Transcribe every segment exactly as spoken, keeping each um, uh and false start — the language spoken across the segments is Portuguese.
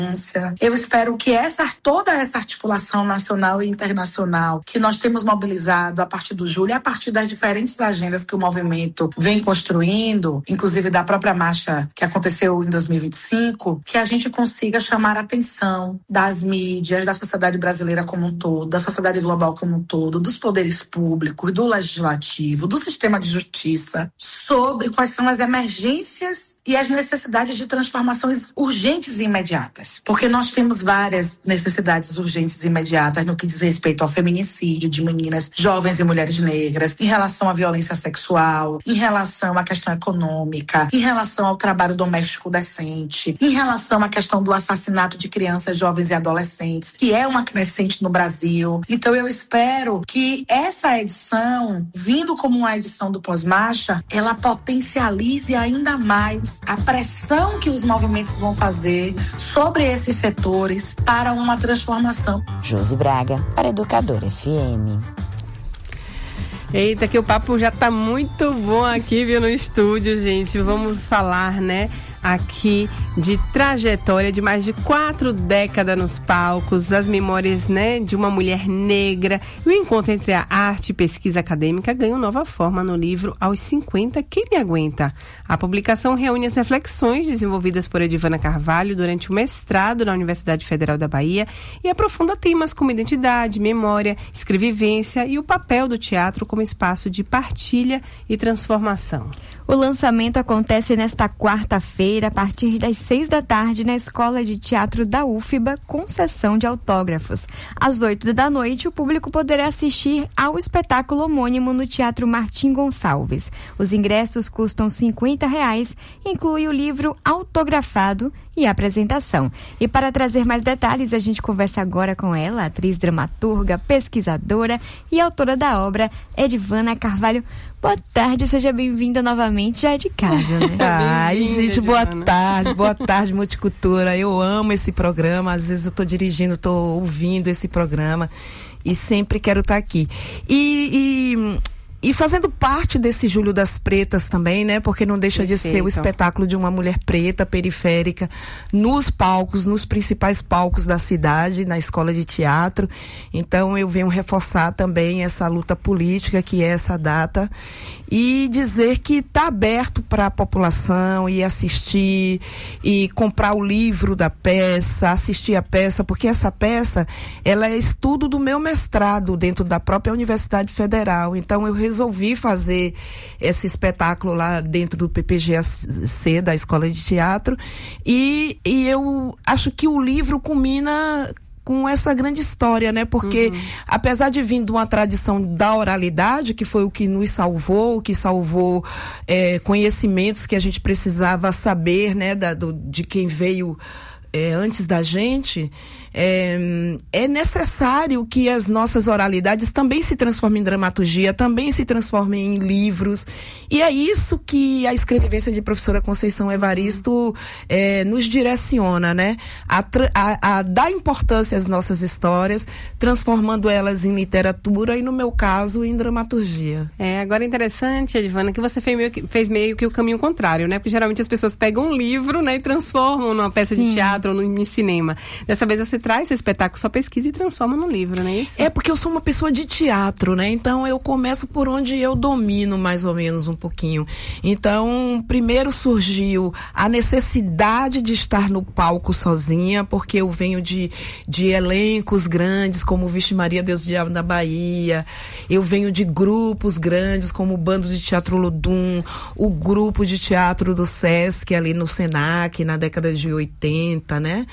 Eu espero que essa, toda essa articulação nacional e internacional que nós temos mobilizado a partir do julho, a partir das diferentes agendas que o movimento vem construindo, inclusive da própria marcha que aconteceu em dois mil e vinte e cinco, que a gente consiga chamar a atenção das mídias, da sociedade brasileira como um todo, da sociedade global como um todo, dos poderes públicos, do legislativo, do sistema de justiça, sobre quais são as emergências e as necessidades de transformações urgentes e imediatas. Porque nós temos várias necessidades urgentes e imediatas no que diz respeito ao feminicídio de meninas, jovens e mulheres negras, em relação à violência sexual, em relação à questão econômica, em relação ao trabalho doméstico decente, em relação à questão do assassinato de crianças, jovens e adolescentes, que é uma crescente no Brasil. Então eu espero que essa edição, vindo como uma edição do Pós-Marcha, ela potencialize ainda mais a pressão que os movimentos vão fazer sobre esses setores para uma transformação. Josi Braga, para Educadora F M. Eita, que o papo já tá muito bom aqui, viu, no estúdio, gente. Vamos falar, né, aqui de trajetória de mais de quatro décadas nos palcos, as memórias, né, de uma mulher negra. E o encontro entre a arte e pesquisa acadêmica ganhou nova forma no livro Aos cinquenta, Quem Me Aguenta? A publicação reúne as reflexões desenvolvidas por Edivana Carvalho durante o mestrado na Universidade Federal da Bahia e aprofunda temas como identidade, memória, escrevivência e o papel do teatro como espaço de partilha e transformação. O lançamento acontece nesta quarta-feira, a partir das seis da tarde, na Escola de Teatro da U F B A, com sessão de autógrafos. Às oito da noite, o público poderá assistir ao espetáculo homônimo no Teatro Martim Gonçalves. Os ingressos custam cinquenta reais, inclui o livro autografado e a apresentação. E para trazer mais detalhes, a gente conversa agora com ela, atriz, dramaturga, pesquisadora e autora da obra, Edivana Carvalho. Boa tarde, seja bem-vinda novamente, já é de casa, né? Ai, gente, boa tarde, boa tarde, Multicultura. Eu amo esse programa, às vezes eu tô dirigindo, tô ouvindo esse programa e sempre quero estar aqui. E... e... E fazendo parte desse Julho das Pretas também, né? Porque não deixa Perfeito. de ser o espetáculo de uma mulher preta, periférica, nos palcos, nos principais palcos da cidade, na escola de teatro. Então eu venho reforçar também essa luta política que é essa data e dizer que está aberto para a população ir assistir e comprar o livro da peça, assistir a peça, porque essa peça, ela é estudo do meu mestrado dentro da própria Universidade Federal. Então eu resolvi fazer esse espetáculo lá dentro do P P G A C, da Escola de Teatro, e, e eu acho que o livro culmina com essa grande história, né? Porque uhum. apesar de vir de uma tradição da oralidade, que foi o que nos salvou, o que salvou é, conhecimentos que a gente precisava saber, né? Da, do, de quem veio é, antes da gente, É, é necessário que as nossas oralidades também se transformem em dramaturgia, também se transformem em livros, e é isso que a escrevivência de professora Conceição Evaristo é, nos direciona, né? A, a, a dar importância às nossas histórias, transformando elas em literatura e, no meu caso, em dramaturgia. É, agora é interessante, Edivana, que você fez meio que, fez meio que o caminho contrário, né? Porque geralmente as pessoas pegam um livro, né, e transformam numa peça Sim. de teatro ou no, em cinema. Dessa vez você traz esse espetáculo, só pesquisa e transforma no livro, não é isso? É porque eu sou uma pessoa de teatro, né? Então eu começo por onde eu domino mais ou menos um pouquinho. Então, primeiro surgiu a necessidade de estar no palco sozinha, porque eu venho de, de elencos grandes, como o Vixe Maria, Deus do Diabo da Bahia. Eu venho de grupos grandes, como o Bando de Teatro Ludum, o grupo de teatro do Sesc, ali no Senac, na década de oitenta, né?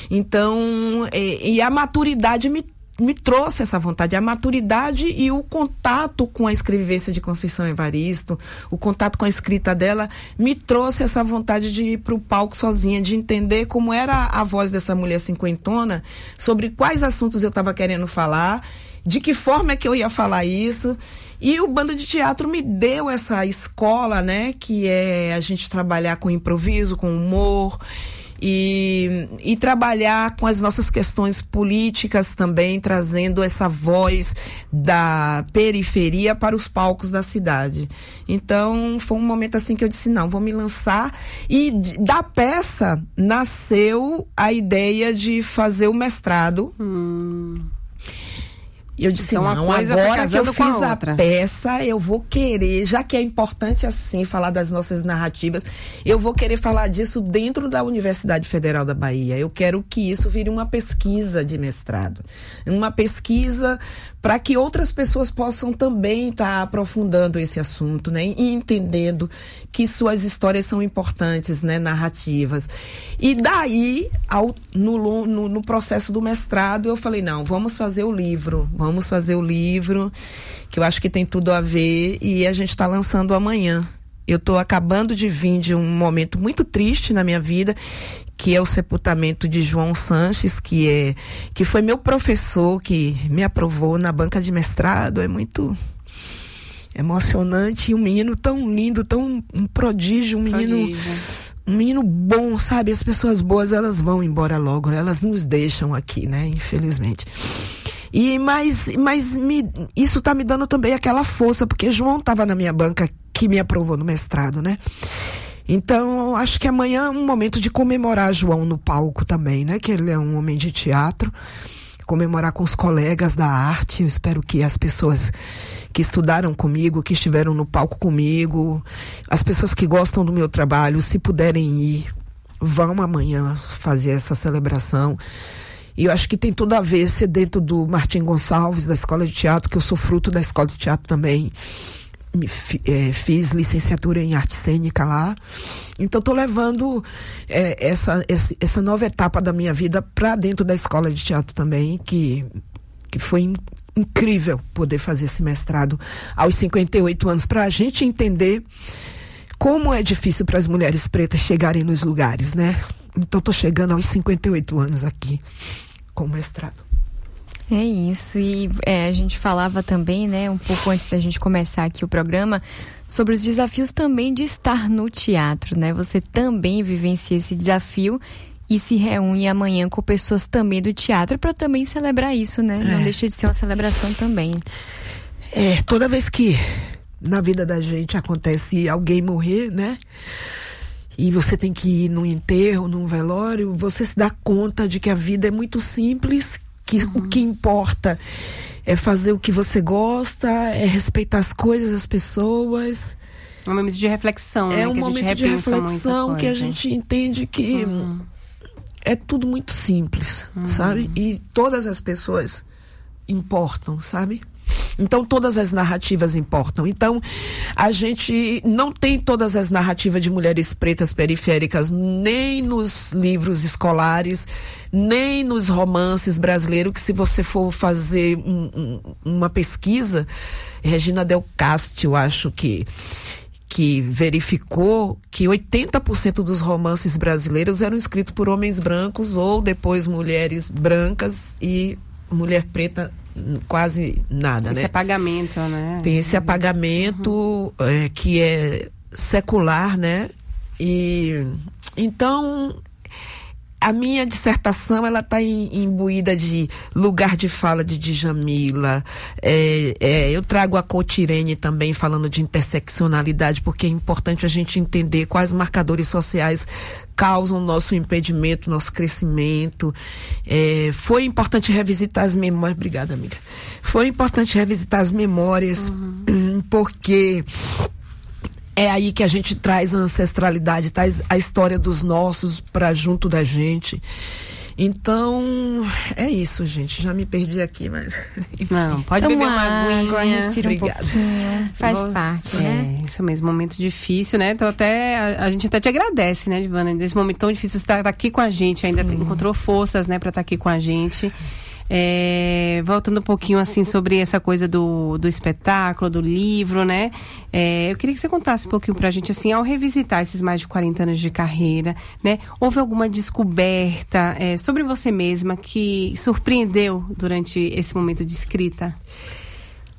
Então, e, e a maturidade me me trouxe essa vontade, a maturidade e o contato com a escrevivência de Conceição Evaristo, o contato com a escrita dela, me trouxe essa vontade de ir para o palco sozinha, de entender como era a voz dessa mulher cinquentona, sobre quais assuntos eu estava querendo falar, de que forma é que eu ia falar isso. E o Bando de Teatro me deu essa escola, né, que é a gente trabalhar com improviso, com humor. e, e trabalhar com as nossas questões políticas também, trazendo essa voz da periferia para os palcos da cidade. Então, foi um momento assim que eu disse, não, vou me lançar. E da peça nasceu a ideia de fazer o mestrado. Hum. Eu disse, então, não, agora que eu fiz a, a peça, eu vou querer, já que é importante assim falar das nossas narrativas, eu vou querer falar disso dentro da Universidade Federal da Bahia. Eu quero que isso vire uma pesquisa de mestrado. Uma pesquisa para que outras pessoas possam também estar tá aprofundando esse assunto, né? E entendendo que suas histórias são importantes, né? Narrativas. E daí, ao, no, no, no processo do mestrado, eu falei, não, vamos fazer o livro, vamos fazer o livro, que eu acho que tem tudo a ver, e a gente está lançando amanhã. Eu estou acabando de vir de um momento muito triste na minha vida, que é o sepultamento de João Sanches, que, é, que foi meu professor, que me aprovou na banca de mestrado. É muito emocionante. E um menino tão lindo, tão um prodígio, um menino, prodígio. um menino bom, sabe? As pessoas boas, elas vão embora logo, elas nos deixam aqui, né? Infelizmente. E, mas mas me, isso está me dando também aquela força, porque João estava na minha banca que me aprovou no mestrado, né? Então, acho que amanhã é um momento de comemorar João no palco também, né? Que ele é um homem de teatro. Comemorar com os colegas da arte. Eu espero que as pessoas que estudaram comigo, que estiveram no palco comigo, as pessoas que gostam do meu trabalho, se puderem ir, vão amanhã fazer essa celebração. E eu acho que tem tudo a ver ser dentro do Martim Gonçalves, da Escola de Teatro, que eu sou fruto da Escola de Teatro também. Me, é, fiz licenciatura em arte cênica lá. Então estou levando é, essa, essa, essa nova etapa da minha vida para dentro da Escola de Teatro também, que, que foi in, incrível poder fazer esse mestrado aos cinquenta e oito anos, para a gente entender como é difícil para as mulheres pretas chegarem nos lugares, né? Então estou chegando aos cinquenta e oito anos aqui com o mestrado. É isso, e é, a gente falava também, né, um pouco antes da gente começar aqui o programa, sobre os desafios também de estar no teatro, né? Você também vivencia esse desafio e se reúne amanhã com pessoas também do teatro para também celebrar isso, né? É. Não deixa de ser uma celebração também. É, toda vez que na vida da gente acontece alguém morrer, né? E você tem que ir num enterro, num velório, você se dá conta de que a vida é muito simples, que uhum. o que importa é fazer o que você gosta, é respeitar as coisas, as pessoas. É um momento de reflexão, é né? um que momento a gente de reflexão que a gente entende que uhum. é tudo muito simples, uhum. sabe? E todas as pessoas importam, sabe? Então todas as narrativas importam. Então a gente não tem todas as narrativas de mulheres pretas periféricas nem nos livros escolares, nem nos romances brasileiros, que se você for fazer um, um, uma pesquisa, Regina Del Castillo, eu acho que que verificou que oitenta por cento dos romances brasileiros eram escritos por homens brancos ou depois mulheres brancas, e mulher preta quase nada, esse né? Esse apagamento, né? Tem esse apagamento uhum. é, que é secular, né? E então a minha dissertação, ela está imbuída de lugar de fala de Djamila. É, é, eu trago a Cotirene também falando de interseccionalidade, porque é importante a gente entender quais marcadores sociais causam nosso impedimento, nosso crescimento. É, foi importante revisitar as memórias. Obrigada, amiga. Foi importante revisitar as memórias, uhum. porque é aí que a gente traz a ancestralidade, traz a história dos nossos para junto da gente. Então, é isso, gente. Já me perdi aqui, mas... Enfim. Não, pode Toma beber uma aguinha. Respira um Obrigada. pouquinho. Faz Vou... parte, né? É, isso mesmo. Momento difícil, né? Então, até, a, a gente até te agradece, né, Divana? Nesse momento tão difícil, você está tá aqui com a gente. Ainda tem, encontrou forças, né, para estar tá aqui com a gente. É, voltando um pouquinho assim sobre essa coisa do, do espetáculo, do livro, né? É, eu queria que você contasse um pouquinho pra gente, assim, ao revisitar esses mais de quarenta anos de carreira, né? Houve alguma descoberta é, sobre você mesma que surpreendeu durante esse momento de escrita?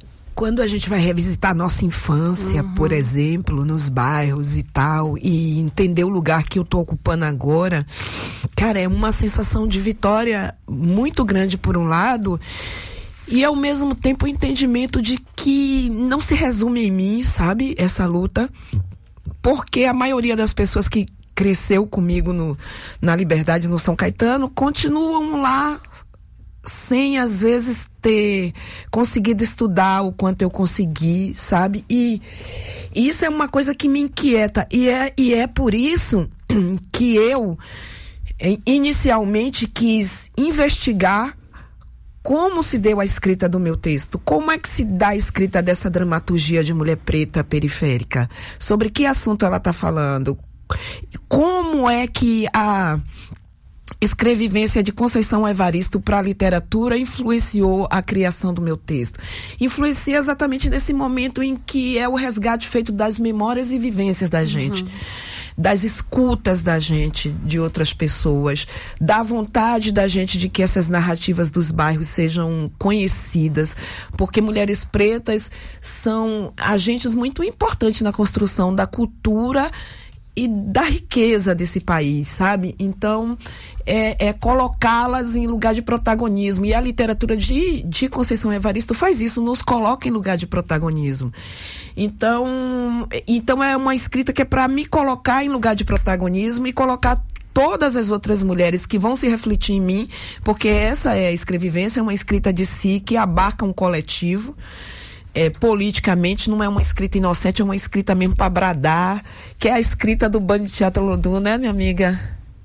quando a gente vai revisitar a nossa infância, uhum. por exemplo, nos bairros e tal, e entender o lugar que eu tô ocupando agora, cara, é uma sensação de vitória muito grande por um lado, e ao mesmo tempo o entendimento de que não se resume em mim, sabe, essa luta, porque a maioria das pessoas que cresceu comigo no, na Liberdade, no São Caetano, continuam lá sem, às vezes, ter conseguido estudar o quanto eu consegui, sabe? E, e isso é uma coisa que me inquieta. E é, e é por isso que eu, inicialmente, quis investigar como se deu a escrita do meu texto. Como é que se dá a escrita dessa dramaturgia de mulher preta periférica? Sobre que assunto ela está falando? Como é que a escrevivência de Conceição Evaristo para a literatura influenciou a criação do meu texto? Influencia exatamente nesse momento em que é o resgate feito das memórias e vivências da gente, uhum. das escutas da gente, de outras pessoas, da vontade da gente de que essas narrativas dos bairros sejam conhecidas, porque mulheres pretas são agentes muito importantes na construção da cultura e da riqueza desse país, sabe? Então, é, é colocá-las em lugar de protagonismo. E a literatura de, de Conceição Evaristo faz isso, nos coloca em lugar de protagonismo. Então, então é uma escrita que é para me colocar em lugar de protagonismo e colocar todas as outras mulheres que vão se refletir em mim, porque essa é a escrevivência, é uma escrita de si que abarca um coletivo. É, politicamente não é uma escrita inocente, é uma escrita mesmo para bradar, que é a escrita do Bando de Teatro Lodum, né, minha amiga?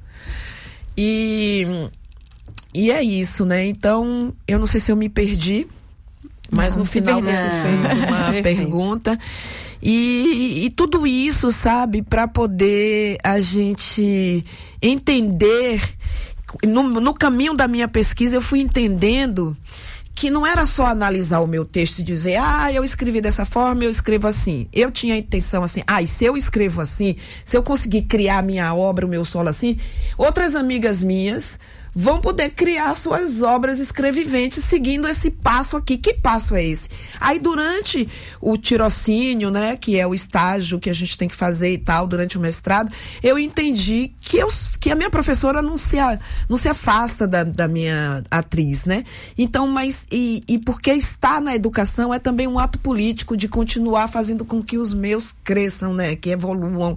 E, e é isso, né? Então, eu não sei se eu me perdi, mas não, no final você fez uma pergunta. E, e tudo isso, sabe, para poder a gente entender, no, no caminho da minha pesquisa, eu fui entendendo que não era só analisar o meu texto e dizer, ah, eu escrevi dessa forma, eu escrevo assim. Eu tinha a intenção assim, ah, e se eu escrevo assim, se eu conseguir criar a minha obra, o meu solo assim, outras amigas minhas vão poder criar suas obras escreviventes seguindo esse passo aqui. Que passo é esse? Aí durante o tirocínio, né, que é o estágio que a gente tem que fazer e tal, durante o mestrado, eu entendi que, eu, que a minha professora não se, a, não se afasta da, da minha atriz, né? Então, mas, e, e porque estar na educação é também um ato político de continuar fazendo com que os meus cresçam, né, que evoluam.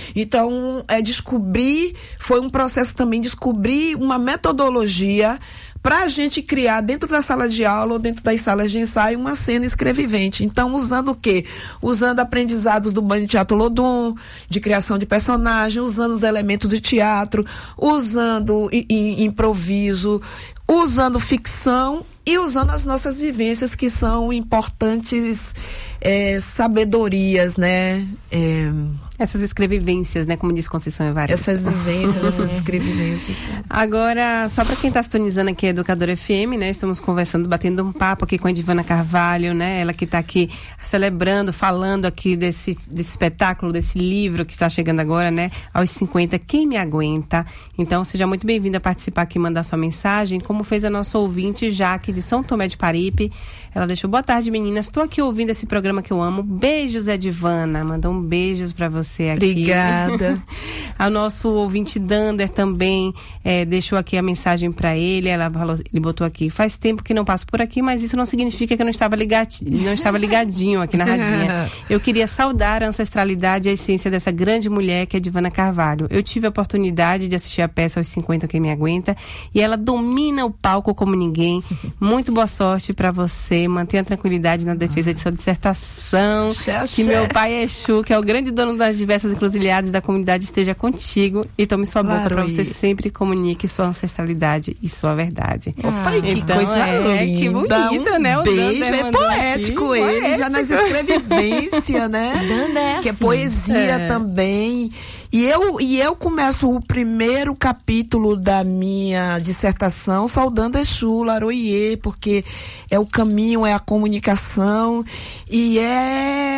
Então, é descobrir, foi um processo também, descobrir uma metodologia metodologia para a gente criar dentro da sala de aula ou dentro das salas de ensaio uma cena escrevivente. Então, usando o quê? Usando aprendizados do Bando de Teatro Lodum, de criação de personagem, usando os elementos de teatro, usando i- i- improviso, usando ficção e usando as nossas vivências, que são importantes é, sabedorias, né? É, essas escrevivências, né? Como diz Conceição Evaristo. Essas vivências, essas escrevivências. Agora, só para quem está sintonizando aqui a Educadora F M, né? Estamos conversando, batendo um papo aqui com a Edivana Carvalho, né? Ela que está aqui celebrando, falando aqui desse, desse espetáculo, desse livro que está chegando agora, né? Aos cinquenta, Quem Me Aguenta. Então, seja muito bem-vinda a participar aqui, mandar sua mensagem, como fez a nossa ouvinte Jaque de São Tomé de Paripe. Ela deixou, boa tarde, meninas, estou aqui ouvindo esse programa que eu amo. Beijos, Edivana. Mandou um beijos para você aqui. Obrigada. Ao nosso ouvinte Dander também é, deixou aqui a mensagem para ele. Ela falou, ele botou aqui, faz tempo que não passo por aqui, mas isso não significa que eu não estava, ligati, não estava ligadinho aqui na radinha. Eu queria saudar a ancestralidade e a essência dessa grande mulher que é Edivana Carvalho. Eu tive a oportunidade de assistir a peça Aos cinquenta, Quem Me Aguenta, e ela domina o palco como ninguém. Muito boa sorte para você. Mantenha a tranquilidade na defesa de sua dissertação. Xé, que xé. meu pai Exu, que é o grande dono das diversas encruzilhadas da comunidade, esteja contigo e tome sua boca para você sempre comunique sua ancestralidade e sua verdade. Opa, que então, coisa é, linda. Que bonito, um né? O beijo, Dander é mandou poético aqui, ele, poético. já nas escrevivências, né? Dander é que é assim. poesia É. também. E eu, e eu começo o primeiro capítulo da minha dissertação saudando Exu, Laroiê, porque é o caminho, é a comunicação e é...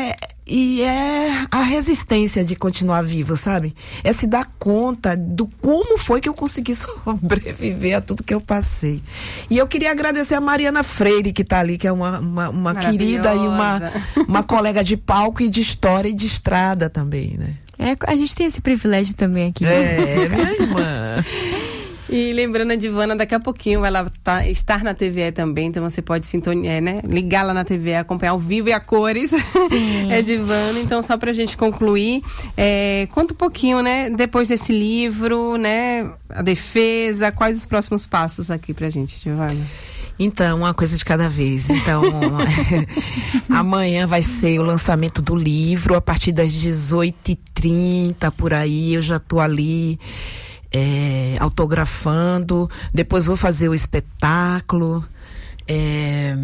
E é a resistência de continuar vivo, sabe? É se dar conta do como foi que eu consegui sobreviver a tudo que eu passei. E eu queria agradecer a Mariana Freire, que tá ali, que é uma, uma, uma querida e uma, uma colega de palco e de história e de estrada também, né? É, a gente tem esse privilégio também aqui. É, minha irmã. E lembrando, a Divana, daqui a pouquinho vai lá tá, estar na T V E também, então você pode sintonizar, né? Ligar lá na T V E, acompanhar ao vivo e a cores. É Divana. Então, só pra gente concluir, é, conta um pouquinho, né? Depois desse livro, né? A defesa, quais os próximos passos aqui pra gente, Divana? Então, uma coisa de cada vez. Então, amanhã vai ser o lançamento do livro, a partir das dezoito e trinta, por aí, eu já tô ali é, autografando, depois vou fazer o espetáculo, é,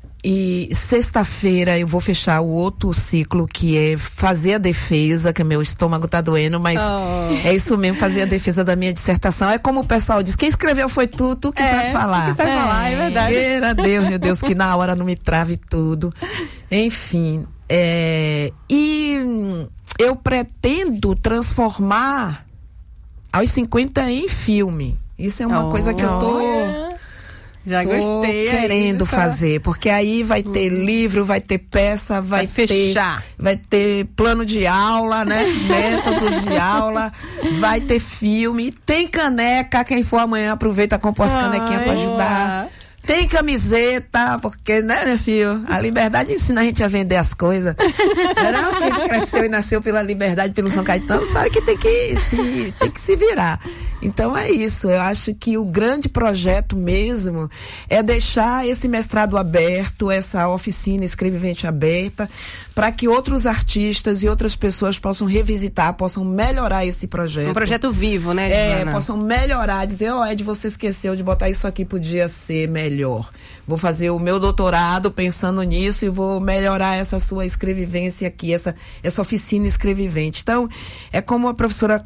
e sexta-feira eu vou fechar o outro ciclo, que é fazer a defesa, que meu estômago tá doendo, mas oh. é isso mesmo, fazer a defesa da minha dissertação. É como o pessoal diz, quem escreveu foi tu, tu que é, sabe falar. Tu que sabe é. falar, é verdade. Queira Deus, meu Deus, que na hora não me trave tudo. Enfim, é, e eu pretendo transformar aos cinquenta em filme. Isso é uma oh, coisa que eu tô... Oh. Já Tô gostei. querendo aí, fazer, porque aí vai ter hum. livro, vai ter peça, vai, vai ter, fechar. vai ter plano de aula, né? Método de aula, vai ter filme, tem caneca, quem for amanhã aproveita, compra as canequinhas pra ajudar. Tem camiseta, porque, né, meu filho? A liberdade ensina a gente a vender as coisas. Não, quem cresceu e nasceu pela liberdade, pelo São Caetano, sabe que tem que se, tem que se virar. Então é isso, eu acho que o grande projeto mesmo é deixar esse mestrado aberto, essa oficina escrevivente aberta, para que outros artistas e outras pessoas possam revisitar, possam melhorar esse projeto. Um projeto vivo, né, Diana? É, possam melhorar, dizer, ó, oh, Ed, você esqueceu de botar isso aqui, podia ser melhor. Vou fazer o meu doutorado pensando nisso e vou melhorar essa sua escrevivência aqui, essa, essa oficina escrevivente. Então, é como a professora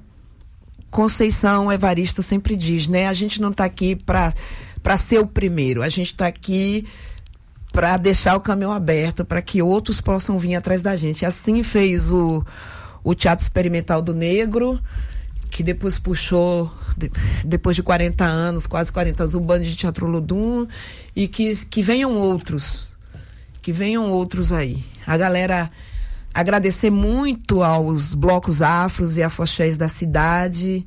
Conceição Evaristo sempre diz, né? A gente não está aqui para para ser o primeiro, a gente está aqui para deixar o caminho aberto, para que outros possam vir atrás da gente. Assim fez o, o Teatro Experimental do Negro, que depois puxou, de, depois de quarenta anos, quase quarenta anos, o Bando de Teatro Ludum, e que, que venham outros, que venham outros aí. A galera... Agradecer muito aos blocos afros e afoxés da cidade,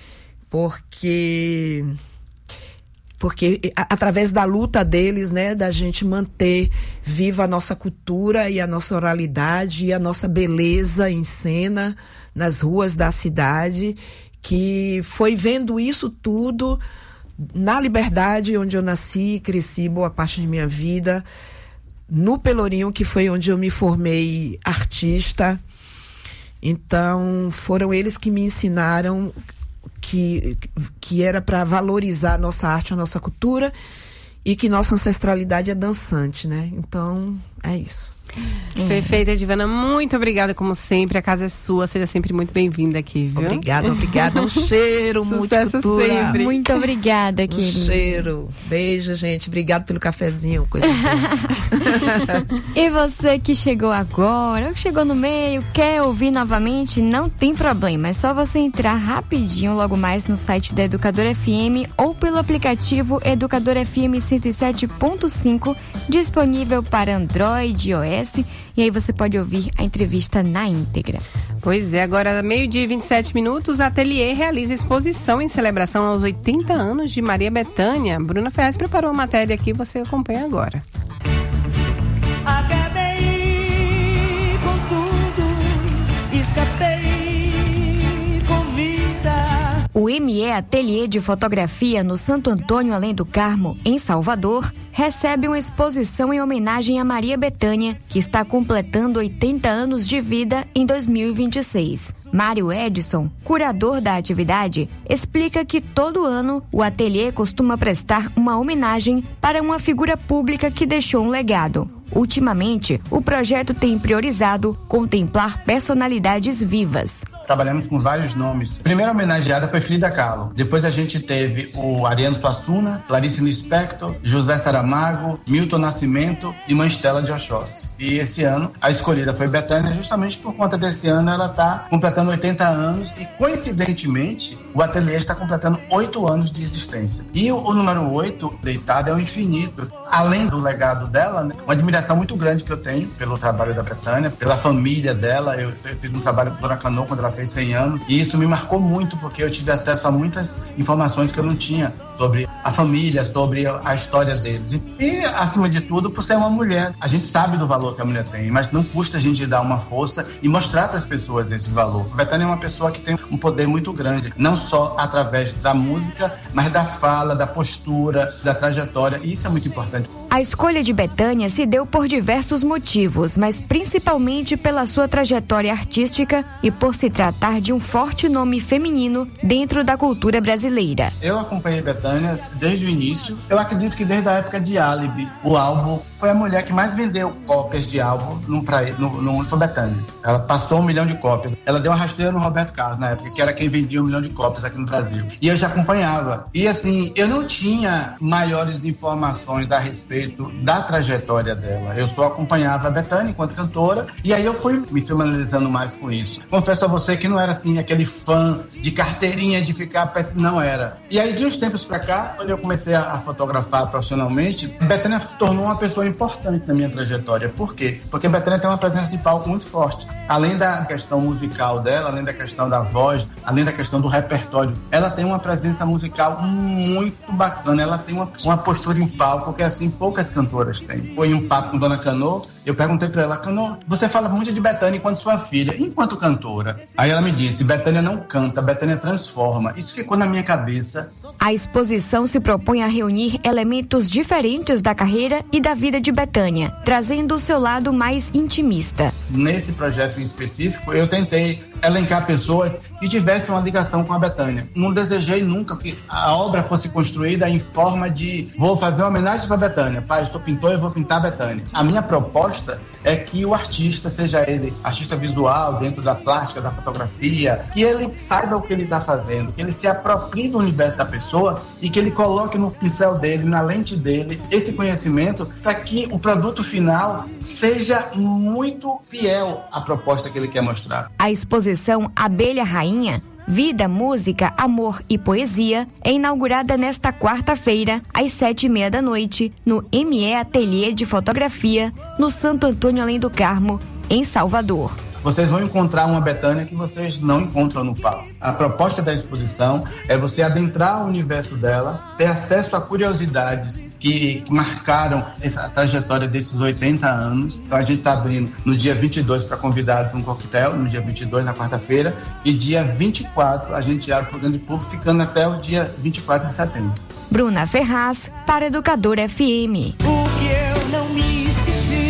porque porque a, através da luta deles, né, da gente manter viva a nossa cultura e a nossa oralidade e a nossa beleza em cena nas ruas da cidade, que foi vendo isso tudo na Liberdade, onde eu nasci e cresci boa parte de minha vida, no Pelourinho, que foi onde eu me formei artista. Então foram eles que me ensinaram que, que era para valorizar a nossa arte, a nossa cultura, e que nossa ancestralidade é dançante, né? Então é isso. Perfeita, Divana, muito obrigada como sempre, a casa é sua, seja sempre muito bem-vinda aqui, viu? Obrigada, obrigada, um cheiro, muito cultura. Sempre. Muito obrigada, querida. Um cheiro, beijo, gente, obrigado pelo cafezinho, coisa boa. E você que chegou agora, ou que chegou no meio, quer ouvir novamente, não tem problema, é só você entrar rapidinho logo mais no site da Educadora F M ou pelo aplicativo Educadora F M cento e sete ponto cinco, disponível para Android e iOS. E aí você pode ouvir a entrevista na íntegra. Pois é, agora meio-dia e vinte e sete minutos, a Ateliê realiza exposição em celebração aos oitenta anos de Maria Bethânia. Bruna Ferraz preparou a matéria aqui, você acompanha agora. Acabei com tudo, escapei com vida. O M E Ateliê de Fotografia no Santo Antônio Além do Carmo, em Salvador, recebe uma exposição em homenagem a Maria Bethânia, que está completando oitenta anos de vida em dois mil e vinte e seis. Mário Edson, curador da atividade, explica que todo ano o ateliê costuma prestar uma homenagem para uma figura pública que deixou um legado. Ultimamente, o projeto tem priorizado contemplar personalidades vivas. trabalhamos com vários nomes. A primeira homenageada foi Frida Kahlo. Depois a gente teve o Ariano Suassuna, Clarice Lispector, José Saramago, Milton Nascimento e Mãe Stella de Oxóssi. E esse ano a escolhida foi Bethânia, justamente por conta desse ano ela está completando oitenta anos e, coincidentemente, o ateliê está completando oito anos de existência. E o, o número oito, deitado, é o infinito. Além do legado dela, né, uma admiração muito grande que eu tenho pelo trabalho da Bethânia, pela família dela. Eu, eu fiz um trabalho com a Dona Cano quando ela fez cem anos e isso me marcou muito porque eu tive acesso a muitas informações que eu não tinha sobre a família, sobre a história deles. E, acima de tudo, por ser uma mulher. A gente sabe do valor que a mulher tem, mas não custa a gente dar uma força e mostrar para as pessoas esse valor. A Bethânia é uma pessoa que tem um poder muito grande, não só através da música, mas da fala, da postura, da trajetória, e isso é muito importante. A escolha de Bethânia se deu por diversos motivos, mas principalmente pela sua trajetória artística e por se tratar de um forte nome feminino dentro da cultura brasileira. Eu acompanhei Bethânia desde o início. Eu acredito que desde a época de Alibi, o álbum, foi a mulher que mais vendeu cópias de álbum no, no, no mundo, foi Bethânia. Ela passou um milhão de cópias. Ela deu uma rasteira no Roberto Carlos na época, que era quem vendia um milhão de cópias aqui no Brasil. E eu já acompanhava. E assim, eu não tinha maiores informações a respeito da trajetória dela. Eu só acompanhava a Bethânia enquanto cantora e aí eu fui me familiarizando mais com isso. Confesso a você que não era assim aquele fã de carteirinha de ficar, não era. E aí de uns tempos pra cá, quando eu comecei a fotografar profissionalmente, Bethânia se tornou uma pessoa importante na minha trajetória. Por quê? Porque a Bethânia tem uma presença de palco muito forte. Além da questão musical dela, além da questão da voz, além da questão do repertório, ela tem uma presença musical muito bacana. Ela tem uma, uma postura em palco que assim poucas cantoras têm. Foi em um papo com Dona Cano, eu perguntei pra ela: Cano, você fala muito de Bethânia enquanto sua filha, enquanto cantora? Aí ela me disse: Bethânia não canta, Bethânia transforma. Isso ficou na minha cabeça. A exposição se propõe a reunir elementos diferentes da carreira e da vida de Bethânia, trazendo o seu lado mais intimista. Nesse projeto em específico, eu tentei elencar pessoas que tivessem uma ligação com a Bethânia. Não desejei nunca que a obra fosse construída em forma de vou fazer uma homenagem para Bethânia. Pai, eu sou pintor e vou pintar a Bethânia. A minha proposta é que o artista, seja ele artista visual, dentro da plástica, da fotografia, que ele saiba o que ele está fazendo, que ele se aproprie do universo da pessoa e que ele coloque no pincel dele, na lente dele, esse conhecimento para que o produto final seja muito fiel à proposta que ele quer mostrar. A exposição Abelha Rainha, Vida, Música, Amor e Poesia é inaugurada nesta quarta-feira, às sete e meia da noite, no M E Ateliê de Fotografia, no Santo Antônio Além do Carmo, em Salvador. Vocês vão encontrar uma Bethânia que vocês não encontram no palco. A proposta da exposição é você adentrar o universo dela, ter acesso a curiosidades que marcaram essa trajetória desses oitenta anos. Então a gente está abrindo no dia vinte e dois para convidados um coquetel, no dia vinte e dois, na quarta-feira, e dia vinte e quatro a gente abre para o grande público, ficando até o dia vinte e quatro de setembro. Bruna Ferraz, para Educadora F M. O que eu não me esqueci.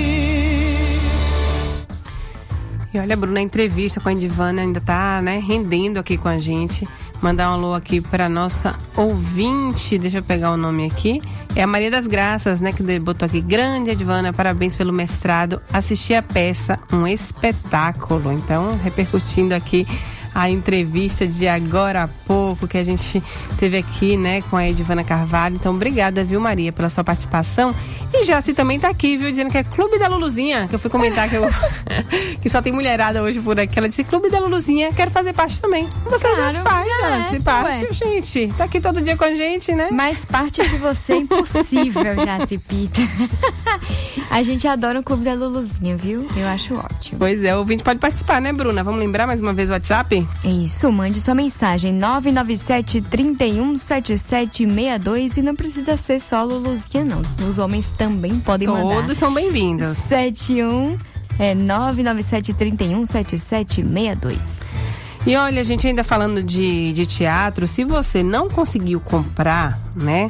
E olha, Bruna, a entrevista com a Edivana ainda tá, né, rendendo aqui com a gente. Mandar um alô aqui para nossa ouvinte, deixa eu pegar o nome aqui. É a Maria das Graças, né, que botou aqui: grande Edivana, parabéns pelo mestrado. Assisti a peça, um espetáculo. Então, repercutindo aqui a entrevista de agora há pouco que a gente teve aqui, né, com a Edivana Carvalho. Então, obrigada, viu, Maria, pela sua participação. E Jaci também tá aqui, viu, dizendo que é Clube da Luluzinha, que eu fui comentar que, eu, que só tem mulherada hoje por aqui. Ela disse: Clube da Luluzinha, quero fazer parte também. Você claro, já faz, é, Jaci, parte, ué. Gente. Tá aqui todo dia com a gente, né? Mas parte de você é impossível, Jaci Pita. A gente adora o Clube da Luluzinha, viu? Eu acho ótimo. Pois é, o ouvinte pode participar, né, Bruna? Vamos lembrar mais uma vez o WhatsApp? Isso, mande sua mensagem nove nove sete, três um, sete sete seis dois, e não precisa ser só Luluzinha, não. Os homens também podem Todos mandar. Todos são bem-vindos. sete um é nove nove sete, três um, sete sete seis dois. E olha, a gente ainda falando de, de teatro, se você não conseguiu comprar, né,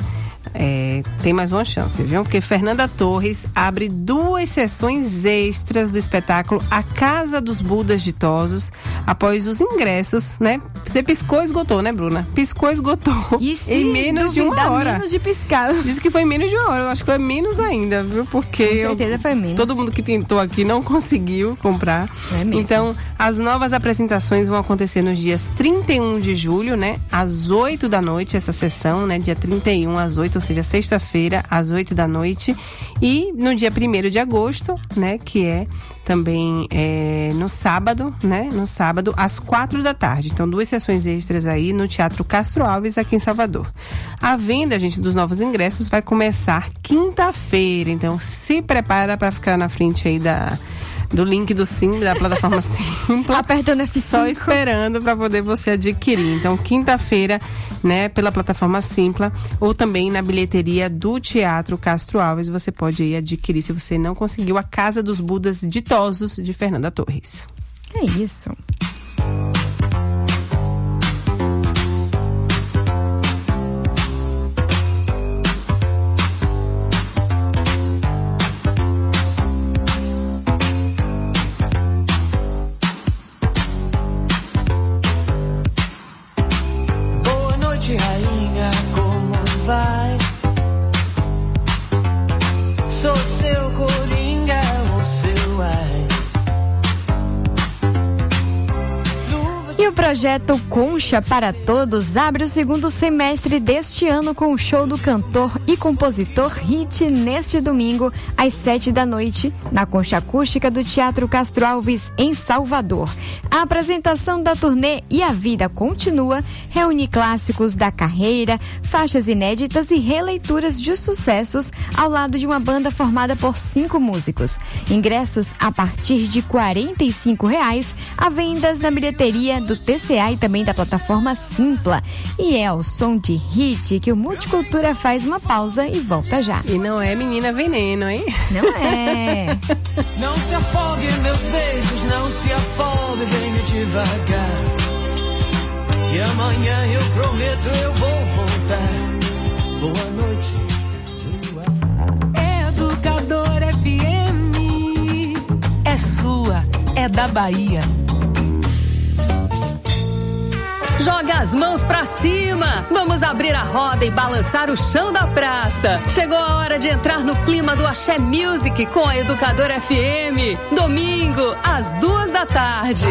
É, tem mais uma chance, viu? Porque Fernanda Torres abre duas sessões extras do espetáculo A Casa dos Budas Ditosos após os ingressos, né? Você piscou e esgotou, né, Bruna? Piscou e esgotou e se em menos de uma hora. menos de piscar. Disse que foi menos de uma hora, eu acho que foi menos ainda, viu? Porque com certeza eu, foi menos. Todo mundo que tentou aqui não conseguiu comprar. É mesmo. Então, as novas apresentações vão acontecer nos dias trinta e um de julho, né? Às oito da noite, essa sessão, né? Dia trinta e um às oito, ou seja, sexta-feira, às oito da noite. E no dia primeiro de agosto, né? Que é também é, no sábado, né? No sábado, às quatro da tarde. Então, duas sessões extras aí no Teatro Castro Alves, aqui em Salvador. A venda, gente, dos novos ingressos vai começar quinta-feira. Então, se prepara para ficar na frente aí da... do link do Sim, da plataforma Simpla. Apertando F cinco. Só esperando para poder você adquirir. Então, quinta-feira, né, pela plataforma Simpla ou também na bilheteria do Teatro Castro Alves, você pode ir adquirir se você não conseguiu A Casa dos Budas Ditosos, de Fernanda Torres. É isso. Rainha, como vai? Sou seu coringa, o seu ai. E o projeto Concha para Todos abre o segundo semestre deste ano com o show do cantor e compositor Hit neste domingo, às sete da noite, na Concha Acústica do Teatro Castro Alves, em Salvador. A apresentação da turnê E a Vida Continua reúne clássicos da carreira, faixas inéditas e releituras de sucessos ao lado de uma banda formada por cinco músicos. Ingressos a partir de quarenta e cinco reais, a vendas na bilheteria do T C A e também da plataforma Simpla. E é ao som de Hit que o Multicultura faz uma pausa e volta já. E não é Menina Veneno, hein? Não é. Não se afogue meus beijos, não se afogue, venha devagar. E amanhã eu prometo eu vou voltar. Boa noite. Educador F M é sua, é da Bahia. Joga as mãos pra cima! Vamos abrir a roda e balançar o chão da praça. Chegou a hora de entrar no clima do Axé Music com a Educadora F M. Domingo, às duas da tarde.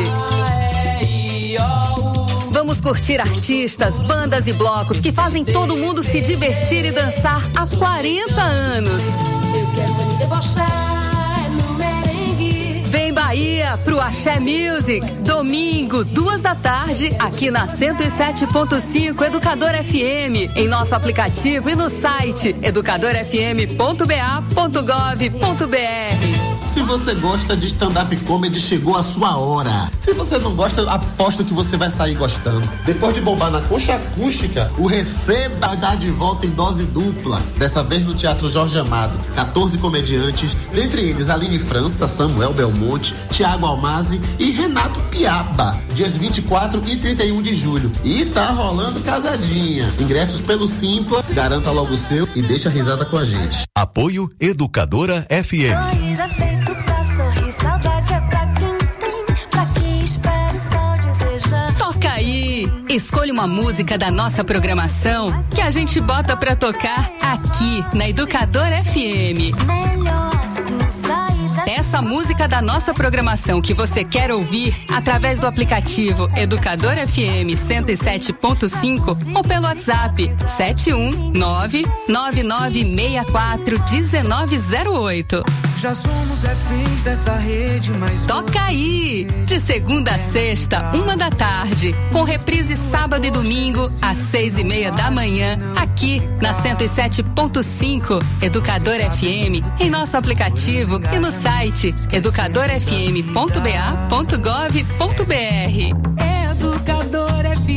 Vamos curtir artistas, bandas e blocos que fazem todo mundo se divertir e dançar há quarenta anos. Eu quero me debochar no merengue. Vem Bahia pro Axé Music, domingo, duas da tarde, aqui na cento e sete ponto cinco Educadora F M, em nosso aplicativo e no site educador f m ponto b a ponto gov ponto b r. Se você gosta de stand-up comedy, chegou a sua hora. Se você não gosta, aposto que você vai sair gostando. Depois de bombar na Concha Acústica, o Receba dá de volta em dose dupla. Dessa vez no Teatro Jorge Amado. quatorze comediantes, dentre eles Aline França, Samuel Belmonte, Tiago Almazi e Renato Piaba. Dias vinte e quatro e trinta e um de julho. E tá rolando casadinha. Ingressos pelo Simpla, garanta logo o seu e deixa a risada com a gente. Apoio Educadora F M. Sorriso é feito pra sorrir, saudade é pra quem tem, pra que espera só desejar. Toca aí! Escolha uma música da nossa programação que a gente bota pra tocar aqui na Educadora F M. Melhor assim sair da... Peça a música da nossa programação que você quer ouvir através do aplicativo Educadora F M cento e sete ponto cinco ou pelo WhatsApp sete um nove nove nove seis quatro um nove zero oito. Já somos reféns dessa rede, mas toca aí! De segunda a sexta, uma da tarde, com reprise sábado e domingo, às seis e meia da manhã, aqui na cento e sete ponto cinco, Educadora F M, em nosso aplicativo e no site educador f m ponto b a ponto gov ponto b r. Educador F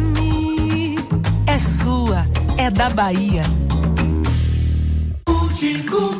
M é sua, é da Bahia.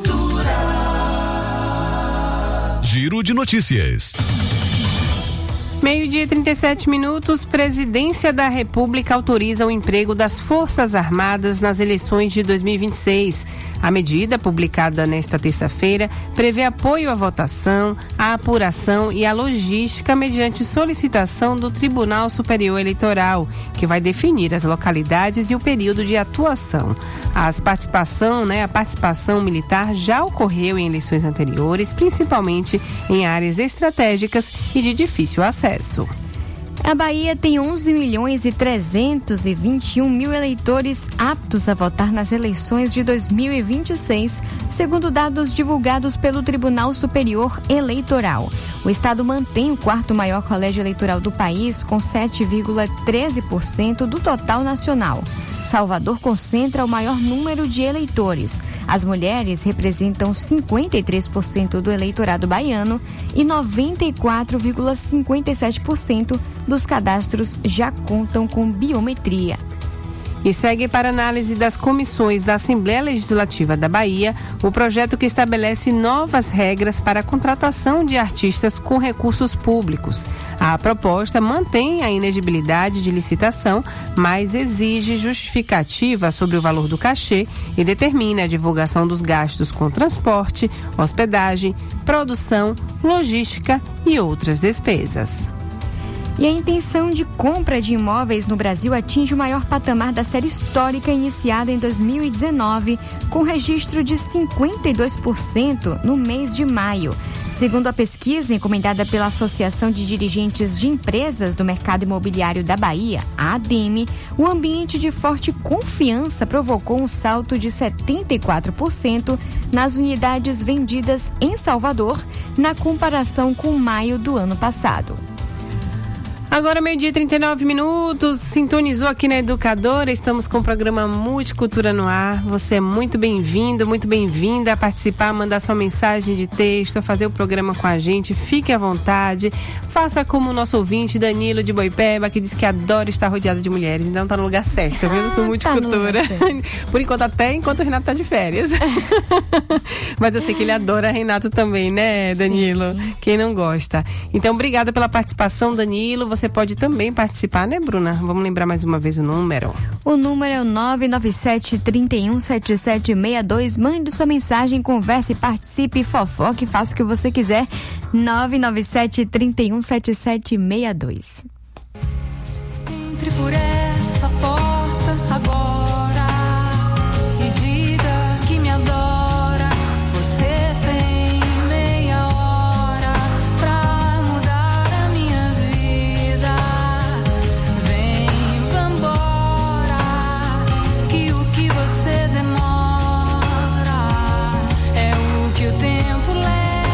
Giro de notícias. Meio-dia e trinta e sete minutos, Presidência da República autoriza o emprego das Forças Armadas nas eleições de dois mil e vinte e seis. A medida, publicada nesta terça-feira, prevê apoio à votação, à apuração e à logística mediante solicitação do Tribunal Superior Eleitoral, que vai definir as localidades e o período de atuação. As participação, né, a participação militar já ocorreu em eleições anteriores, principalmente em áreas estratégicas e de difícil acesso. A Bahia tem onze milhões e trezentos e vinte e um mil eleitores aptos a votar nas eleições de dois mil e vinte e seis, segundo dados divulgados pelo Tribunal Superior Eleitoral. O estado mantém o quarto maior colégio eleitoral do país, com sete vírgula treze por cento do total nacional. Salvador concentra o maior número de eleitores. As mulheres representam cinquenta e três por cento do eleitorado baiano e noventa e quatro vírgula cinquenta e sete por cento dos cadastros já contam com biometria. E segue para análise das comissões da Assembleia Legislativa da Bahia o projeto que estabelece novas regras para a contratação de artistas com recursos públicos. A proposta mantém a inexigibilidade de licitação, mas exige justificativa sobre o valor do cachê e determina a divulgação dos gastos com transporte, hospedagem, produção, logística e outras despesas. E a intenção de compra de imóveis no Brasil atinge o maior patamar da série histórica iniciada em dois mil e dezenove, com registro de cinquenta e dois por cento no mês de maio. Segundo a pesquisa encomendada pela Associação de Dirigentes de Empresas do Mercado Imobiliário da Bahia, a ADEME, o ambiente de forte confiança provocou um salto de setenta e quatro por cento nas unidades vendidas em Salvador, na comparação com maio do ano passado. Agora, meio-dia e trinta e nove minutos, sintonizou aqui na Educadora, estamos com o programa Multicultura no ar. Você é muito bem-vindo, muito bem-vinda a participar, a mandar sua mensagem de texto, a fazer o programa com a gente. Fique à vontade, faça como o nosso ouvinte Danilo de Boipeba, que diz que adora estar rodeado de mulheres, então tá no lugar certo, viu? Eu sou Multicultura. Tá por enquanto, até enquanto o Renato tá de férias. Mas eu sei que ele adora Renato também, né, Danilo? Sim. Quem não gosta. Então, obrigada pela participação, Danilo. Você Você pode também participar, né, Bruna? Vamos lembrar mais uma vez o número. O número é o nove nove sete, três um, sete sete seis dois. Mande sua mensagem, converse, participe, fofoque, faça o que você quiser. nove nove sete, três um, sete sete seis dois. Entre por essa porta agora e diga que me adora. Você tem meia hora pra mudar a minha vida. Vem, vambora, que o que você demora é o que o tempo leva.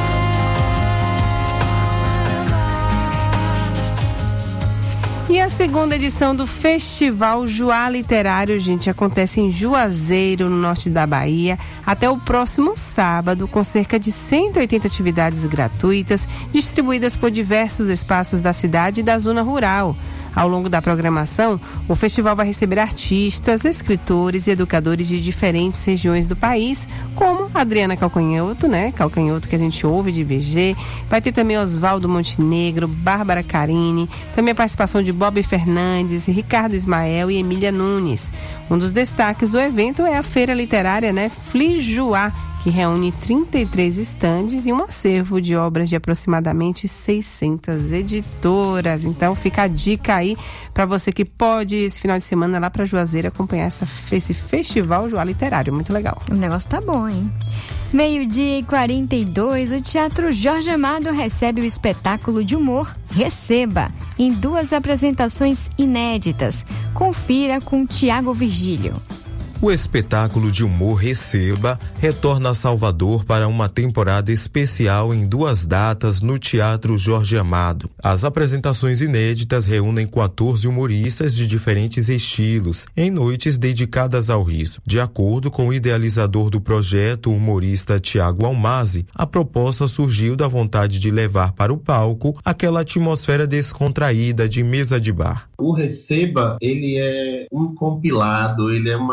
E a segunda edição do Festival Juá Literário, gente, acontece em Juazeiro, no norte da Bahia, até o próximo sábado, com cerca de cento e oitenta atividades gratuitas, distribuídas por diversos espaços da cidade e da zona rural. Ao longo da programação, o festival vai receber artistas, escritores e educadores de diferentes regiões do país, como Adriana Calcanhoto, né? Calcanhoto que a gente ouve de V G. Vai ter também Oswaldo Montenegro, Bárbara Carini, também a participação de Bob Fernandes, Ricardo Ismael e Emília Nunes. Um dos destaques do evento é a feira literária, né? Flijuá, que reúne trinta e três estandes e um acervo de obras de aproximadamente seiscentas editoras. Então fica a dica aí para você que pode esse final de semana lá para Juazeiro acompanhar essa, esse Festival Juá Literário, muito legal. O negócio tá bom, hein? Meio-dia e quarenta e dois, o Teatro Jorge Amado recebe o espetáculo de humor Receba, em duas apresentações inéditas. Confira com Tiago Virgílio. O espetáculo de humor Receba retorna a Salvador para uma temporada especial em duas datas no Teatro Jorge Amado. As apresentações inéditas reúnem quatorze humoristas de diferentes estilos, em noites dedicadas ao riso. De acordo com o idealizador do projeto, o humorista Tiago Almazi, a proposta surgiu da vontade de levar para o palco aquela atmosfera descontraída de mesa de bar. O Receba, ele é um compilado, ele é uma salada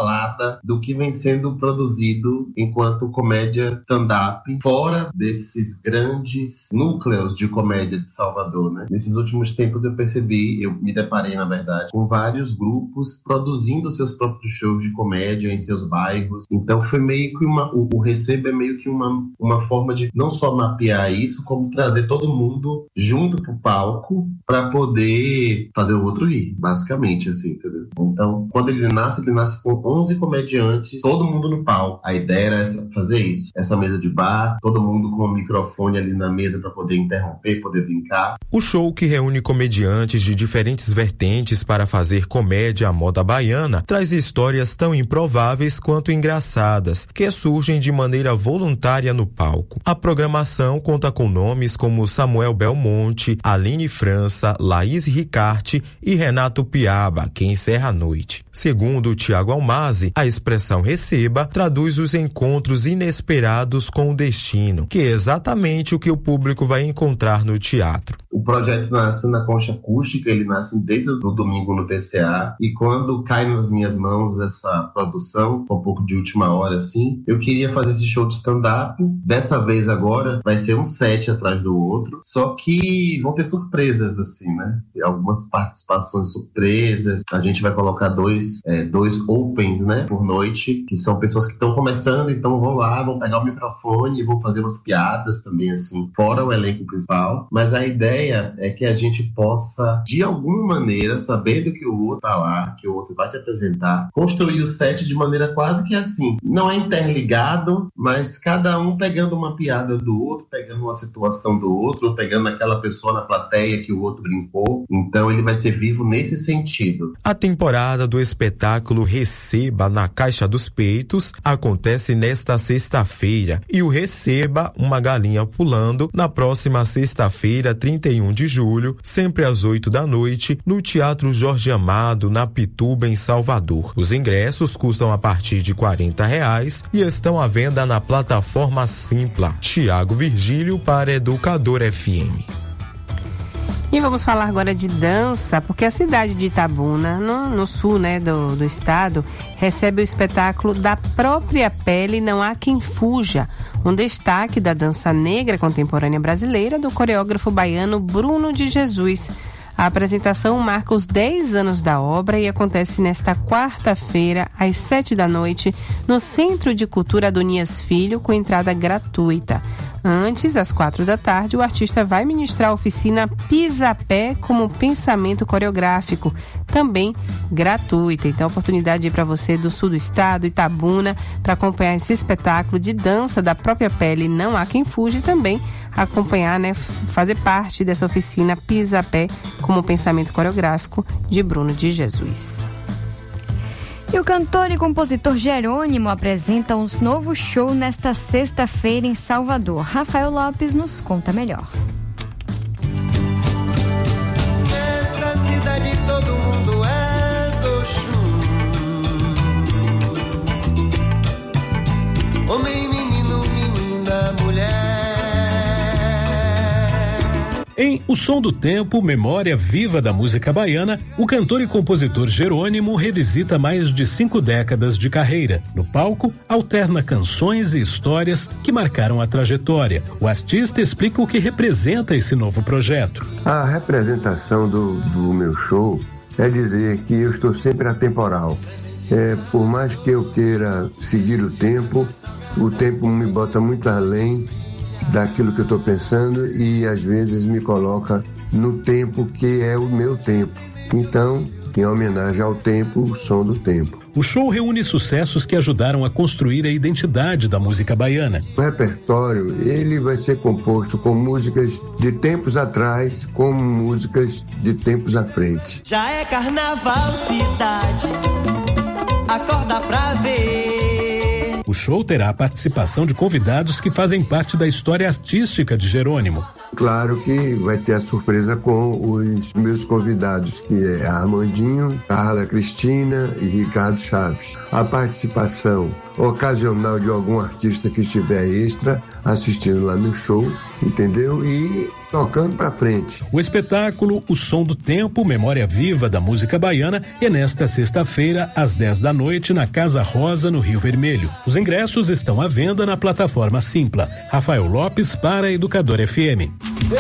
pincelada do que vem sendo produzido enquanto comédia stand-up, fora desses grandes núcleos de comédia de Salvador, né? Nesses últimos tempos eu percebi, eu me deparei, na verdade, com vários grupos produzindo seus próprios shows de comédia em seus bairros. Então foi meio que uma... O, o Receba é meio que uma, uma forma de não só mapear isso, como trazer todo mundo junto pro palco para poder fazer o outro rir, basicamente, assim, entendeu? Então, quando ele nasce, ele nasce com onze comediantes, todo mundo no palco. A ideia era essa, fazer isso, essa mesa de bar, todo mundo com um microfone ali na mesa para poder interromper, poder brincar. O show, que reúne comediantes de diferentes vertentes para fazer comédia à moda baiana, traz histórias tão improváveis quanto engraçadas, que surgem de maneira voluntária no palco. A programação conta com nomes como Samuel Belmonte, Aline França, Laís Ricarte e Renato Piaba, que encerra a noite. Segundo Tiago Almazi, a expressão Receba traduz os encontros inesperados com o destino, que é exatamente o que o público vai encontrar no teatro. O projeto nasce na Concha Acústica, ele nasce dentro do Domingo no T C A, e quando cai nas minhas mãos essa produção, um pouco de última hora assim, eu queria fazer esse show de stand-up. Dessa vez agora vai ser um set atrás do outro, só que vão ter surpresas assim, né? Algumas participações surpresas, a gente vai colocar dois, é, dois opens, né, por noite, que são pessoas que estão começando, então vão lá, vão pegar o microfone e vão fazer umas piadas também assim, fora o elenco principal, mas a ideia é que a gente possa, de alguma maneira, sabendo que o outro tá lá, que o outro vai se apresentar, construir o set de maneira quase que assim, não é interligado, mas cada um pegando uma piada do outro, pegando uma situação do outro, pegando aquela pessoa na plateia que o outro brincou, então ele vai ser vivo nesse sentido. A temporada do espetáculo Receba na Caixa dos Peitos acontece nesta sexta-feira e o Receba uma galinha pulando na próxima sexta-feira, trinta e um de julho, sempre às oito da noite, no Teatro Jorge Amado, na Pituba, em Salvador. Os ingressos custam a partir de quarenta reais e estão à venda na plataforma Simpla. Tiago Virgílio para Educador F M. E vamos falar agora de dança, porque a cidade de Itabuna, no, no sul, né, do, do estado, recebe o espetáculo Da Própria Pele Não Há Quem Fuja, um destaque da dança negra contemporânea brasileira do coreógrafo baiano Bruno de Jesus. A apresentação marca os dez anos da obra e acontece nesta quarta-feira, às sete da noite, no Centro de Cultura Adonias Filho, com entrada gratuita. Antes, às quatro da tarde, o artista vai ministrar a oficina Pisa-Pé como pensamento coreográfico, também gratuita. Então, oportunidade para você do sul do estado, Itabuna, para acompanhar esse espetáculo de dança Da Própria Pele Não Há Quem Fuja e também acompanhar, né, fazer parte dessa oficina Pisa-Pé como pensamento coreográfico de Bruno de Jesus. E o cantor e compositor Jerônimo apresenta um novo show nesta sexta-feira em Salvador. Rafael Lopes nos conta melhor. Nesta cidade todo mundo é do chum. Homem, menino, menina, mulher. Em O Som do Tempo, Memória Viva da Música Baiana, o cantor e compositor Jerônimo revisita mais de cinco décadas de carreira. No palco, alterna canções e histórias que marcaram a trajetória. O artista explica o que representa esse novo projeto. A representação do, do meu show é dizer que eu estou sempre atemporal. É, por mais que eu queira seguir o tempo, o tempo me bota muito além daquilo que eu estou pensando e às vezes me coloca no tempo que é o meu tempo. Então, em homenagem ao tempo, o som do tempo. O show reúne sucessos que ajudaram a construir a identidade da música baiana. O repertório, ele vai ser composto com músicas de tempos atrás, como músicas de tempos à frente. Já é carnaval, cidade, acorda pra ver. O show terá a participação de convidados que fazem parte da história artística de Jerônimo. Claro que vai ter a surpresa com os meus convidados, que é Armandinho, Carla Cristina e Ricardo Chaves. A participação ocasional de algum artista que estiver extra assistindo lá no show entendeu? E tocando pra frente. O espetáculo O Som do Tempo, Memória Viva da Música Baiana, é nesta sexta-feira, às dez da noite, na Casa Rosa, no Rio Vermelho. Os ingressos estão à venda na plataforma Simpla. Rafael Lopes para a Educadora F M.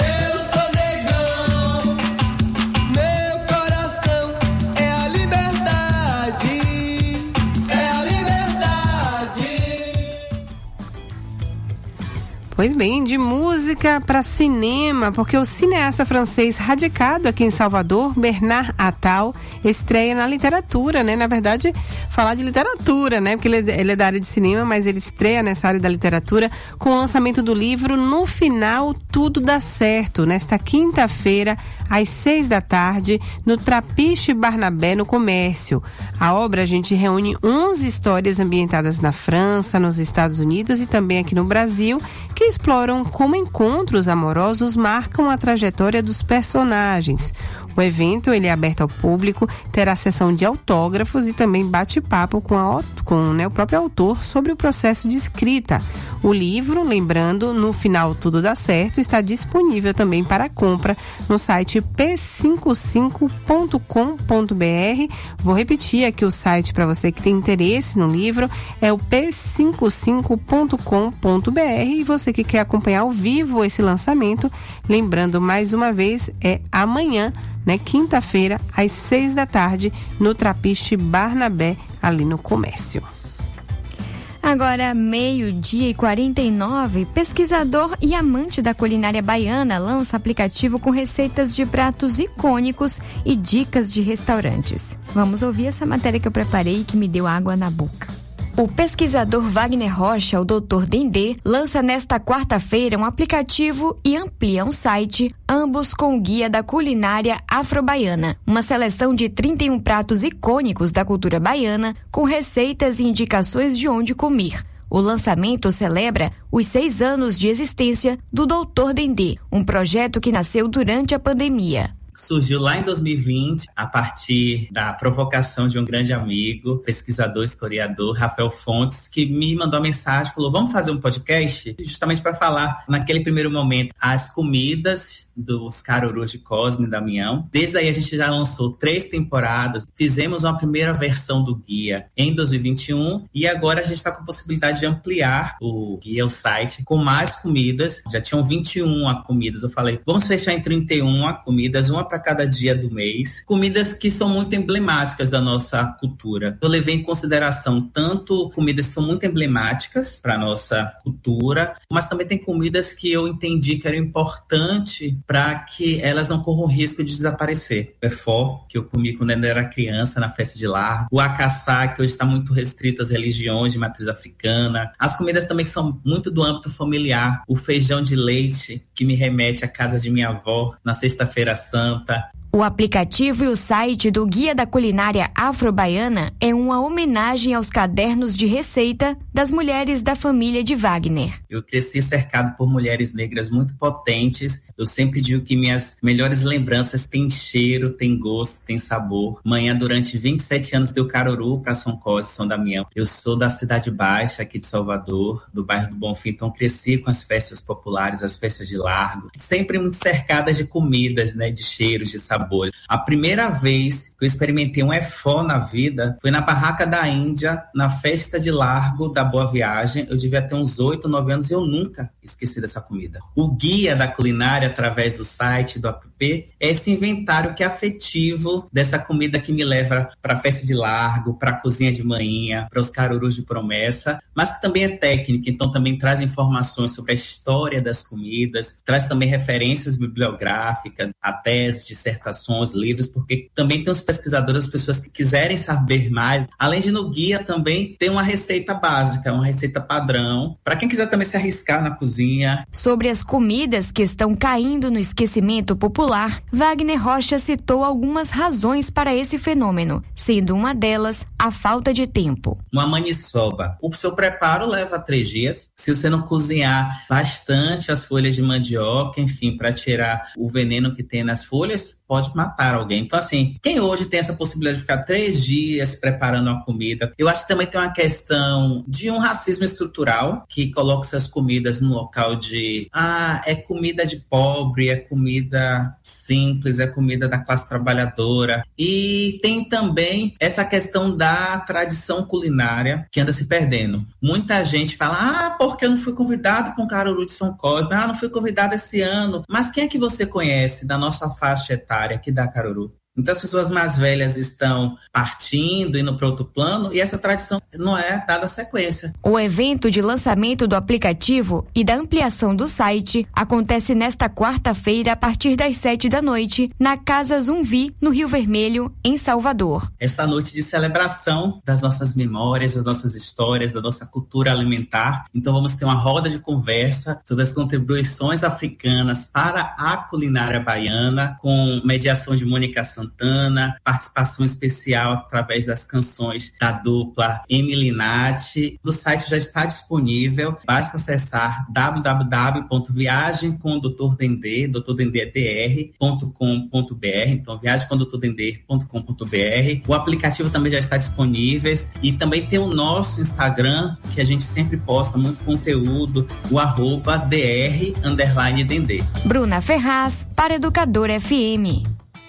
Pois bem, de música para cinema, porque o cineasta francês radicado aqui em Salvador, Bernard Attal, estreia na literatura, né? Na verdade, falar de literatura, né? Porque ele, ele é da área de cinema, mas ele estreia nessa área da literatura com o lançamento do livro No Final Tudo Dá Certo, nesta quinta-feira, às seis da tarde, no Trapiche Barnabé, no Comércio. A obra, a gente reúne onze histórias ambientadas na França, nos Estados Unidos e também aqui no Brasil, que exploram como encontros amorosos marcam a trajetória dos personagens. O evento ele é aberto ao público, terá sessão de autógrafos e também bate-papo com, a, com né, o próprio autor sobre o processo de escrita. O livro, lembrando, No Final Tudo Dá Certo, está disponível também para compra no site p cinquenta e cinco ponto com ponto b r. Vou repetir aqui o site para você que tem interesse no livro, é o p cinquenta e cinco ponto com ponto b r, e você que quer acompanhar ao vivo esse lançamento, lembrando mais uma vez, é amanhã, né, quinta-feira, às seis da tarde, no Trapiche Barnabé, ali no Comércio. Agora, meio-dia e quarenta e nove, pesquisador e amante da culinária baiana lança aplicativo com receitas de pratos icônicos e dicas de restaurantes. Vamos ouvir essa matéria que eu preparei e que me deu água na boca. O pesquisador Wagner Rocha, o doutor Dendê, lança nesta quarta-feira um aplicativo e amplia um site, ambos com o guia da culinária afro-baiana, uma seleção de trinta e um pratos icônicos da cultura baiana, com receitas e indicações de onde comer. O lançamento celebra os seis anos de existência do doutor Dendê, um projeto que nasceu durante a pandemia. Surgiu lá em dois mil e vinte, a partir da provocação de um grande amigo, pesquisador, historiador, Rafael Fontes, que me mandou uma mensagem, falou, vamos fazer um podcast? Justamente para falar, naquele primeiro momento, as comidas dos carorus de Cosme e Damião. Desde aí a gente já lançou três temporadas, fizemos uma primeira versão do guia em dois mil e vinte e um e agora a gente está com a possibilidade de ampliar o guia, o site, com mais comidas. Já tinham vinte e uma comidas, eu falei, vamos fechar em trinta e uma comidas, uma para cada dia do mês. Comidas que são muito emblemáticas da nossa cultura. Eu levei em consideração tanto comidas que são muito emblemáticas para a nossa cultura, mas também tem comidas que eu entendi que era importante para que elas não corram risco de desaparecer. O efó, que eu comi quando eu era criança na festa de Largo. O acaçá, que hoje está muito restrito às religiões de matriz africana. As comidas também que são muito do âmbito familiar. O feijão de leite, que me remete à casa de minha avó na Sexta-feira Santa. O aplicativo e o site do Guia da Culinária Afro-Baiana é uma homenagem aos cadernos de receita das mulheres da família de Wagner. Eu cresci cercado por mulheres negras muito potentes. Eu sempre digo que minhas melhores lembranças têm cheiro, têm gosto, têm sabor. Manhã, durante vinte e sete anos, deu Caruru para São Cosme, São Damião. Eu sou da Cidade Baixa, aqui de Salvador, do bairro do Bonfim, então cresci com as festas populares, as festas de Largo, sempre muito cercadas de comidas, né, de cheiros, de sabor. A primeira vez que eu experimentei um efó na vida foi na Barraca da Índia, na festa de Largo da Boa Viagem. Eu devia ter uns oito, nove anos e eu nunca esqueci dessa comida. O guia da culinária, através do site, do app, é esse inventário que é afetivo dessa comida que me leva para a festa de Largo, para a cozinha de manhã, para os carurus de promessa, mas que também é técnica, então também traz informações sobre a história das comidas, traz também referências bibliográficas, a tese, dissertações, livros, porque também tem os pesquisadores, as pessoas que quiserem saber mais. Além de no guia também tem uma receita básica, uma receita padrão, para quem quiser também se arriscar na cozinha. Sobre as comidas que estão caindo no esquecimento popular, Wagner Rocha citou algumas razões para esse fenômeno, sendo uma delas a falta de tempo. Uma maniçoba. O seu preparo leva três dias. Se você não cozinhar bastante as folhas de mandioca, enfim, para tirar o veneno que tem nas folhas, pode pode matar alguém. Então, assim, quem hoje tem essa possibilidade de ficar três dias preparando uma comida, eu acho que também tem uma questão de um racismo estrutural que coloca essas comidas no local de ah, é comida de pobre, é comida simples, é comida da classe trabalhadora. E tem também essa questão da tradição culinária que anda se perdendo. Muita gente fala, ah, porque eu não fui convidado para um caruru de São Cosme, ah, não fui convidado esse ano. Mas quem é que você conhece da nossa faixa etária que dá caruru? Então as pessoas mais velhas estão partindo, indo para outro plano, e essa tradição não é dada sequência. O evento de lançamento do aplicativo e da ampliação do site acontece nesta quarta-feira a partir das sete da noite, na Casa Zumbi, no Rio Vermelho, em Salvador. Essa noite de celebração das nossas memórias, das nossas histórias, da nossa cultura alimentar. Então vamos ter uma roda de conversa sobre as contribuições africanas para a culinária baiana, com mediação de Mônica Santana, participação especial através das canções da dupla Emily Nath. O site já está disponível, basta acessar w w w ponto viagem com doutor Dendê, doutor Dendê é d r ponto com ponto b r, então viagem com doutor Dendê ponto com ponto b r. O aplicativo também já está disponível e também tem o nosso Instagram, que a gente sempre posta muito conteúdo, o arroba dr underline Dendê. Bruna Ferraz, para Educadora F M.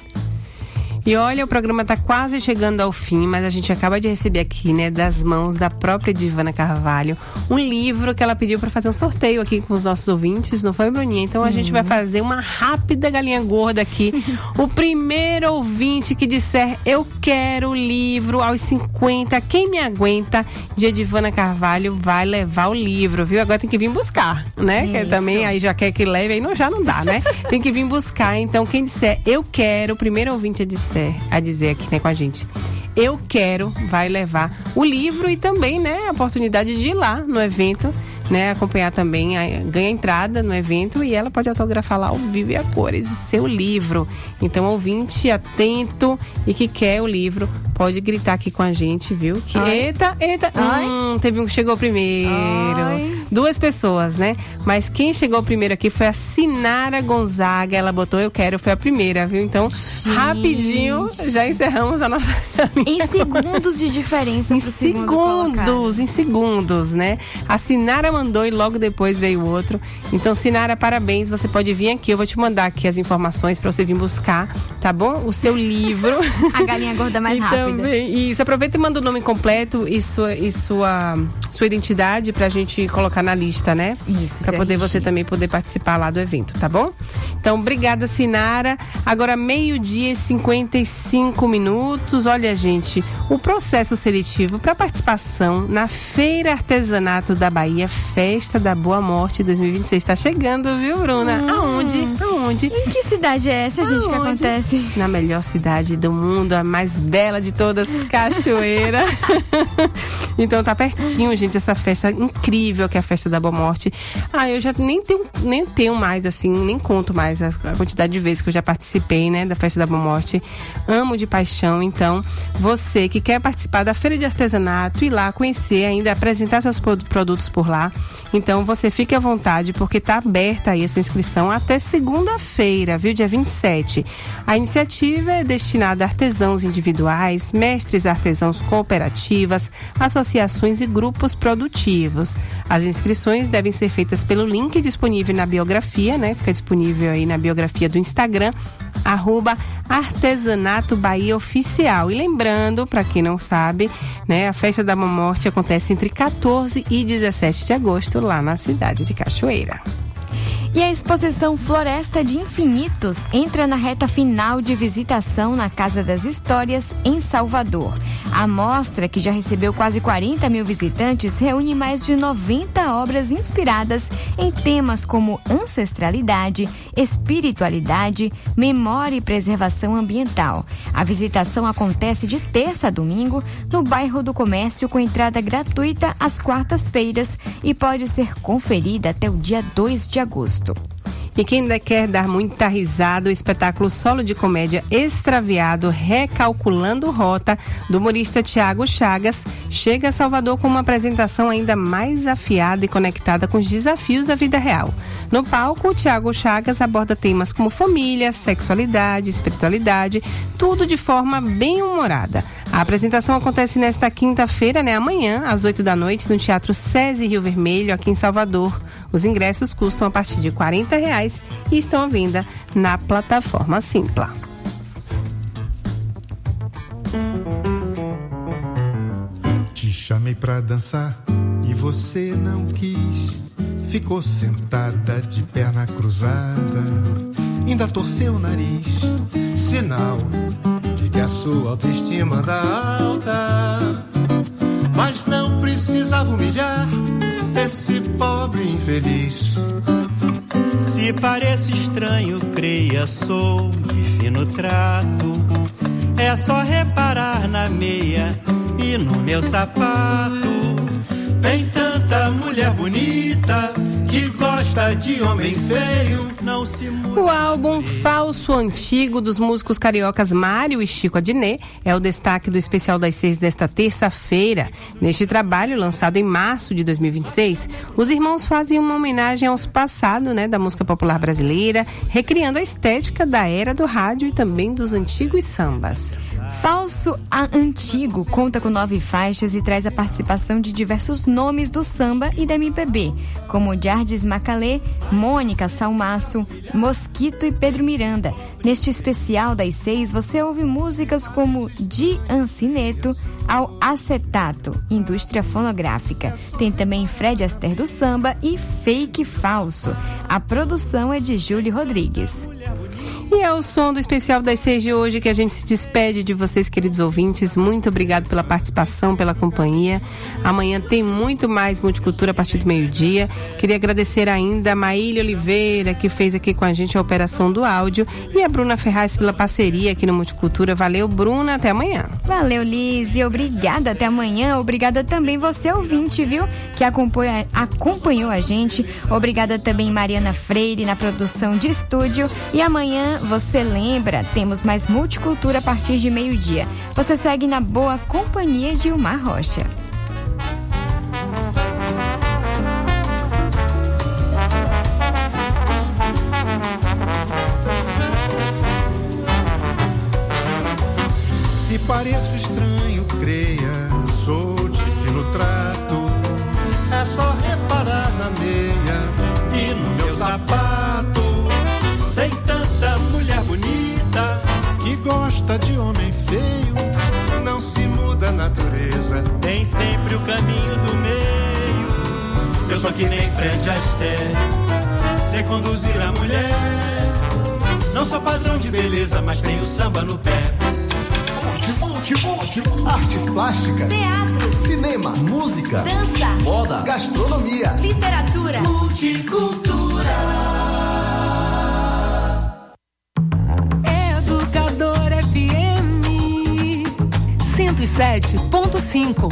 E olha, o programa está quase chegando ao fim, mas a gente acaba de receber aqui, né, das mãos da própria Edivana Carvalho, um livro que ela pediu para fazer um sorteio aqui com os nossos ouvintes, não foi, Bruninha? Então Sim. A gente vai fazer uma rápida galinha gorda aqui. O primeiro ouvinte que disser eu quero o livro aos cinquenta, quem me aguenta, de Edivana Carvalho, vai levar o livro, viu? Agora tem que vir buscar, né? Que também aí já quer que leve, aí não, já não dá, né? Tem que vir buscar. Então quem disser eu quero, o primeiro ouvinte a dizer a dizer aqui, né, com a gente, eu quero, vai levar o livro e também, né, a oportunidade de ir lá no evento, né, acompanhar também, a, ganha entrada no evento e ela pode autografar lá ao vivo e a cores o seu livro. Então, ouvinte atento e que quer o livro, pode gritar aqui com a gente, viu? Que Ai. eita, eita, hum, teve um que chegou primeiro. Ai. Duas pessoas, né? Mas quem chegou primeiro aqui foi a Sinara Gonzaga. Ela botou eu quero, foi a primeira, viu? Então, gente, rapidinho, já encerramos a nossa em segundos de diferença. Em segundos, em segundos, né? A Sinara mandou e logo depois veio o outro. Então, Sinara, parabéns. Você pode vir aqui. Eu vou te mandar aqui as informações pra você vir buscar, tá bom? O seu livro. A galinha gorda mais e rápida. Também, isso, aproveita e manda o nome completo e sua, e sua, sua identidade pra gente colocar na lista, né? Isso, pra poder você também poder participar lá do evento, tá bom? Então, obrigada, Sinara. Agora, meio-dia e cinquenta e cinco minutos. Olha, gente, o processo seletivo para participação na Feira Artesanato da Bahia, Festa da Boa Morte dois mil e vinte e seis, está chegando, viu, Bruna? Hum. Aonde? Aonde? Em que cidade é essa, gente, Aonde? que acontece? Na melhor cidade do mundo, a mais bela de todas, Cachoeira. Então, tá pertinho, gente, essa festa incrível que é a Festa da Boa Morte. Ah, eu já nem tenho, nem tenho mais, assim, nem conto mais a, a quantidade de vezes que eu já participei, né, da Festa da Boa Morte. Amo de paixão. Então, você que quer participar da Feira de Artesanato, ir lá conhecer, ainda apresentar seus produtos por lá, então você fique à vontade, porque tá aberta aí essa inscrição até segunda-feira, viu, dia vinte e sete. A iniciativa é destinada a artesãos individuais, mestres artesãos cooperativas, associações e grupos produtivos. As inscrições devem ser feitas pelo link disponível na biografia, né? Fica disponível aí na biografia do Instagram, arroba Artesanato Bahia Oficial. E lembrando, para quem não sabe, né, a Festa da Boa Morte acontece entre quatorze e dezessete de agosto, lá na cidade de Cachoeira. E a exposição Floresta de Infinitos entra na reta final de visitação na Casa das Histórias, em Salvador. A mostra, que já recebeu quase quarenta mil visitantes, reúne mais de noventa obras inspiradas em temas como ancestralidade, espiritualidade, memória e preservação ambiental. A visitação acontece de terça a domingo no bairro do Comércio, com entrada gratuita às quartas-feiras e pode ser conferida até o dia dois de agosto. E quem ainda quer dar muita risada, o espetáculo solo de comédia Extraviado, Recalculando Rota, do humorista Tiago Chagas, chega a Salvador com uma apresentação ainda mais afiada e conectada com os desafios da vida real. No palco, o Tiago Chagas aborda temas como família, sexualidade, espiritualidade, tudo de forma bem humorada. A apresentação acontece nesta quinta-feira, né, amanhã, às oito da noite, no Teatro SESI Rio Vermelho, aqui em Salvador. Os ingressos custam a partir de quarenta reais e estão à venda na plataforma Simpla. Te chamei pra dançar e você não quis. Ficou sentada de perna cruzada, ainda torceu o nariz. Sinal de que a sua autoestima anda alta. Mas não precisava humilhar esse pobre infeliz. Se pareço estranho, creia, sou de fino trato. É só reparar na meia e no meu sapato. Tem tanta mulher bonita que gosta de homem feio, não se muda. O álbum Falso Antigo dos músicos cariocas Mário e Chico Adnet é o destaque do especial das seis desta terça-feira. Neste trabalho, lançado em março de dois mil e vinte e seis, os irmãos fazem uma homenagem aos passados, né, da música popular brasileira, recriando a estética da era do rádio e também dos antigos sambas. Falso Antigo conta com nove faixas e traz a participação de diversos nomes do samba e da M P B, como Jardes Macalé, Mônica Salmaço, Mosquito e Pedro Miranda. Neste especial das seis, você ouve músicas como De Ancineto ao Acetato, Indústria Fonográfica. Tem também Fred Astaire do Samba e Fake Falso. A produção é de Júlio Rodrigues. E é o som do especial das seis de hoje que a gente se despede de vocês, queridos ouvintes. Muito obrigado pela participação, pela companhia. Amanhã tem muito mais Multicultura a partir do meio-dia. Queria agradecer ainda a Maília Oliveira, que fez aqui com a gente a operação do áudio, e a Bruna Ferraz pela parceria aqui no Multicultura. Valeu, Bruna. Até amanhã. Valeu, Liz. E obrigada. Até amanhã. Obrigada também você, ouvinte, viu? Que acompanha, acompanhou a gente. Obrigada também Mariana Freire na produção de estúdio. E amanhã, você lembra, temos mais Multicultura a partir de meio-dia. Você segue na boa companhia de Ilmar Rocha. Se pareço estranho, creia, sou de fino trato. É só reparar na meia e no meu sapato. Tem tanta mulher bonita que gosta de homem feio, não se muda a natureza, tem sempre o caminho do meio. Eu sou que nem Fred Astaire, sei conduzir a mulher. Não sou padrão de beleza, mas tenho samba no pé. Monte, monte, monte. Artes plásticas, teatro, cinema, música, dança, moda, gastronomia, literatura, Multicultura. Educador F M cento e sete ponto cinco.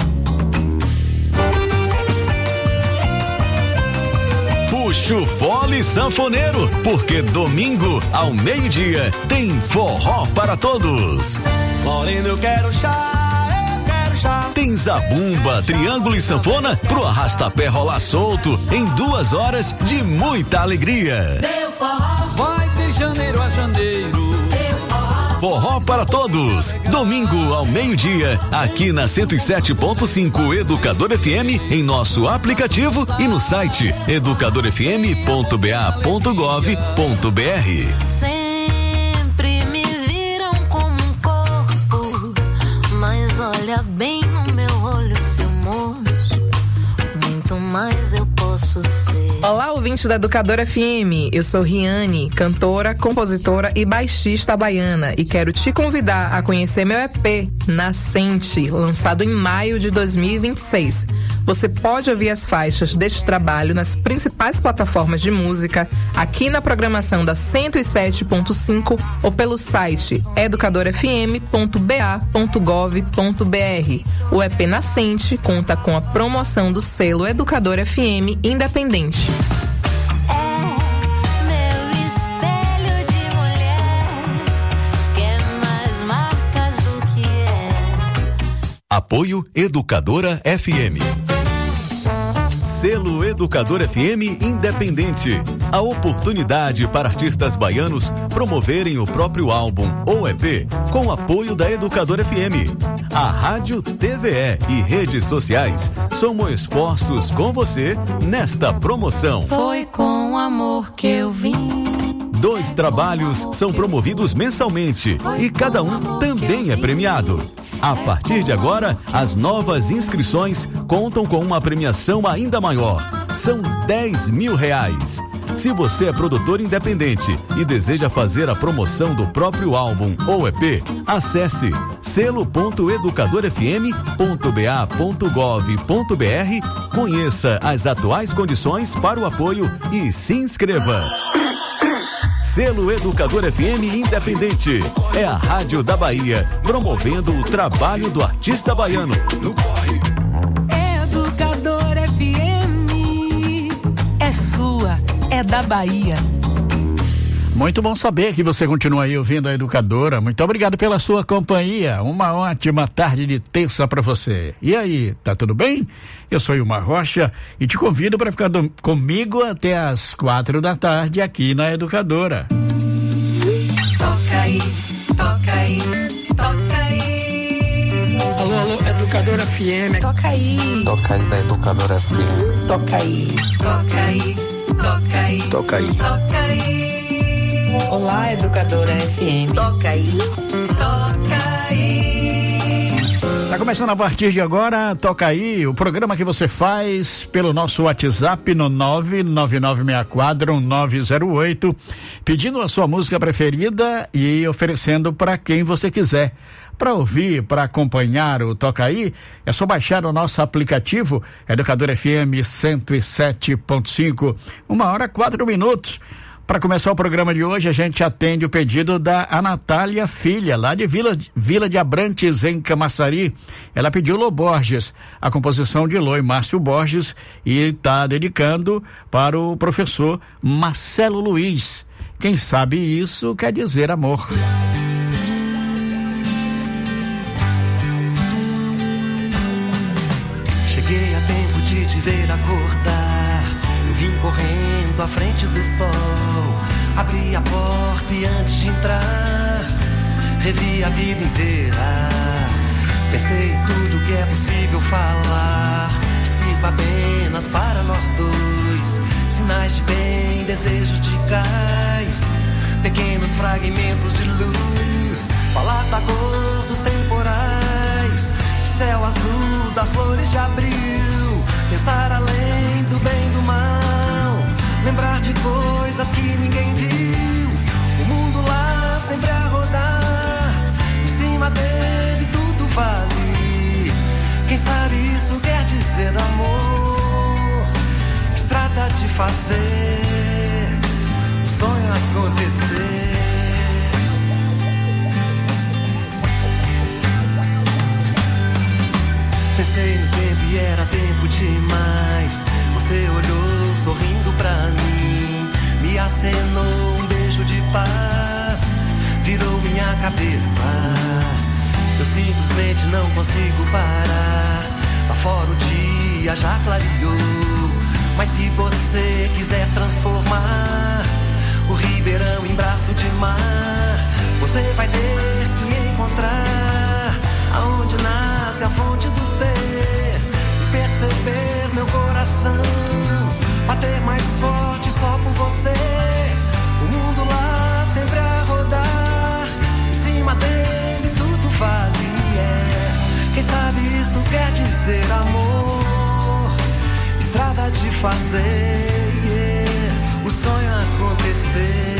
Puxa o fole sanfoneiro, porque domingo ao meio-dia tem forró para todos. Moreno, eu quero chá, eu quero chá. Tem zabumba, triângulo e sanfona pro arrastapé rolar solto em duas horas de muita alegria. Meu forró vai de janeiro a janeiro. Forró para todos, domingo ao meio-dia, aqui na cento e sete ponto cinco Educador F M, em nosso aplicativo e no site educador f m ponto b a ponto gov ponto b r. sempre me viram como um corpo, mas olha bem no meu olho, seu moço, muito mais eu posso ser. Olá, ouvinte da Educadora F M, eu sou Riane, cantora, compositora e baixista baiana, e quero te convidar a conhecer meu E P, Nascente, lançado em maio de dois mil e vinte e seis. Você pode ouvir as faixas deste trabalho nas principais plataformas de música, aqui na programação da cento e sete ponto cinco ou pelo site educador f m ponto b a ponto gov ponto b r. O E P Nascente conta com a promoção do selo Educador F M Independente. É meu Apoio Educadora F M. Selo Educador F M Independente. A oportunidade para artistas baianos promoverem o próprio álbum ou E P com o apoio da Educador F M. A rádio, T V E e redes sociais somam esforços com você nesta promoção. Foi com amor que eu vim. Dois trabalhos são promovidos mensalmente e cada um também é premiado. A partir de agora, as novas inscrições contam com uma premiação ainda maior. São dez mil reais. Se você é produtor independente e deseja fazer a promoção do próprio álbum ou E P, acesse selo ponto educador f m ponto b a ponto gov ponto b r, conheça as atuais condições para o apoio e se inscreva. Selo Educador F M Independente. É a rádio da Bahia, promovendo o trabalho do artista baiano. Educador F M. É sua, é da Bahia. Muito bom saber que você continua aí ouvindo a Educadora. Muito obrigado pela sua companhia. Uma ótima tarde de terça para você. E aí, tá tudo bem? Eu sou Ilmar Rocha e te convido para ficar do, comigo até as quatro da tarde aqui na Educadora. Toca aí, toca aí, toca aí. Alô, alô, Educadora F M. Toca aí. Toca aí da Educadora F M. Toca aí. Toca aí, toca aí. Toca aí. Toca aí. Olá, Educadora F M. Toca aí, toca aí. Tá começando a partir de agora, Toca Aí, o programa que você faz pelo nosso WhatsApp no nove nove nove seis quatro nove zero oito, pedindo a sua música preferida e oferecendo para quem você quiser. Para ouvir, para acompanhar o Toca Aí, é só baixar o nosso aplicativo Educador F M cento e sete ponto cinco. Uma hora, quatro minutos. Para começar o programa de hoje, a gente atende o pedido da Anatália Filha, lá de Vila, Vila de Abrantes, em Camaçari. Ela pediu Lô Borges, a composição de Lô e Márcio Borges, e está dedicando para o professor Marcelo Luiz. Quem sabe isso quer dizer amor. Cheguei a tempo de te ver acordar. Eu vim correndo à frente do sol. Abri a porta e antes de entrar, revi a vida inteira. Pensei em tudo que é possível falar, que sirva apenas para nós dois. Sinais de bem, desejos de cais, pequenos fragmentos de luz. Falar da cor dos temporais, céu azul das flores de abril. Pensar além do bem e do mal, lembrar de coisas que ninguém viu. O mundo lá sempre a rodar, em cima dele tudo vale. Quem sabe isso quer dizer amor, que se trata de fazer o sonho acontecer. Pensei no tempo e era tempo demais. Você olhou sorrindo pra mim, me acenou um beijo de paz, virou minha cabeça. Eu simplesmente não consigo parar. Lá fora o dia já clareou, mas se você quiser transformar o Ribeirão em braço de mar, você vai ter que encontrar aonde nasce a fonte do ser e perceber meu coração bater mais forte só por você. O mundo lá sempre a rodar, em cima dele tudo vale. É. Quem sabe isso quer dizer amor, estrada de fazer yeah, o sonho acontecer.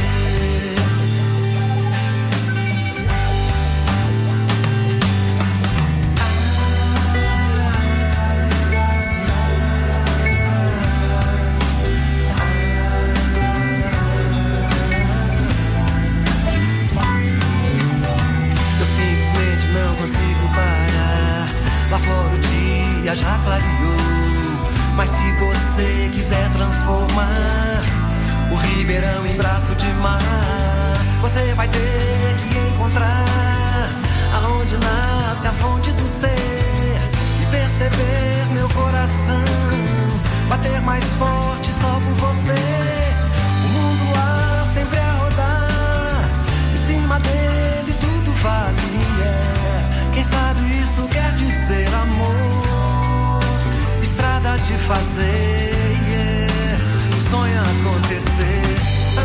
Não consigo parar. Lá fora o dia já clareou, mas se você quiser transformar o Ribeirão em braço de mar, você vai ter que encontrar aonde nasce a fonte do ser perceber meu coração bater mais forte só por você. O mundo lá sempre a rodar, em cima dele tudo vale. Yeah. Quem sabe isso quer dizer amor, estrada de fazer, yeah. O sonho acontecer.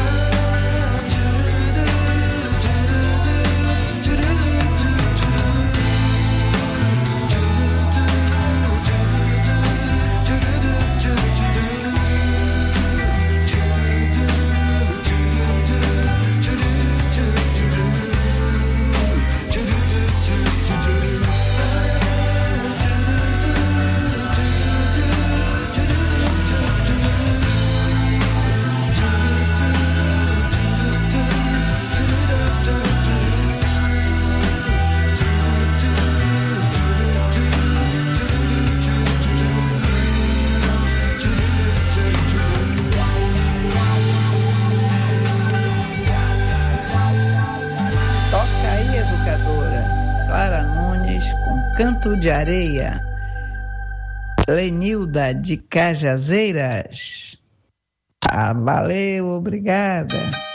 Canto de Areia, Lenilda de Cajazeiras. Ah, valeu, obrigada.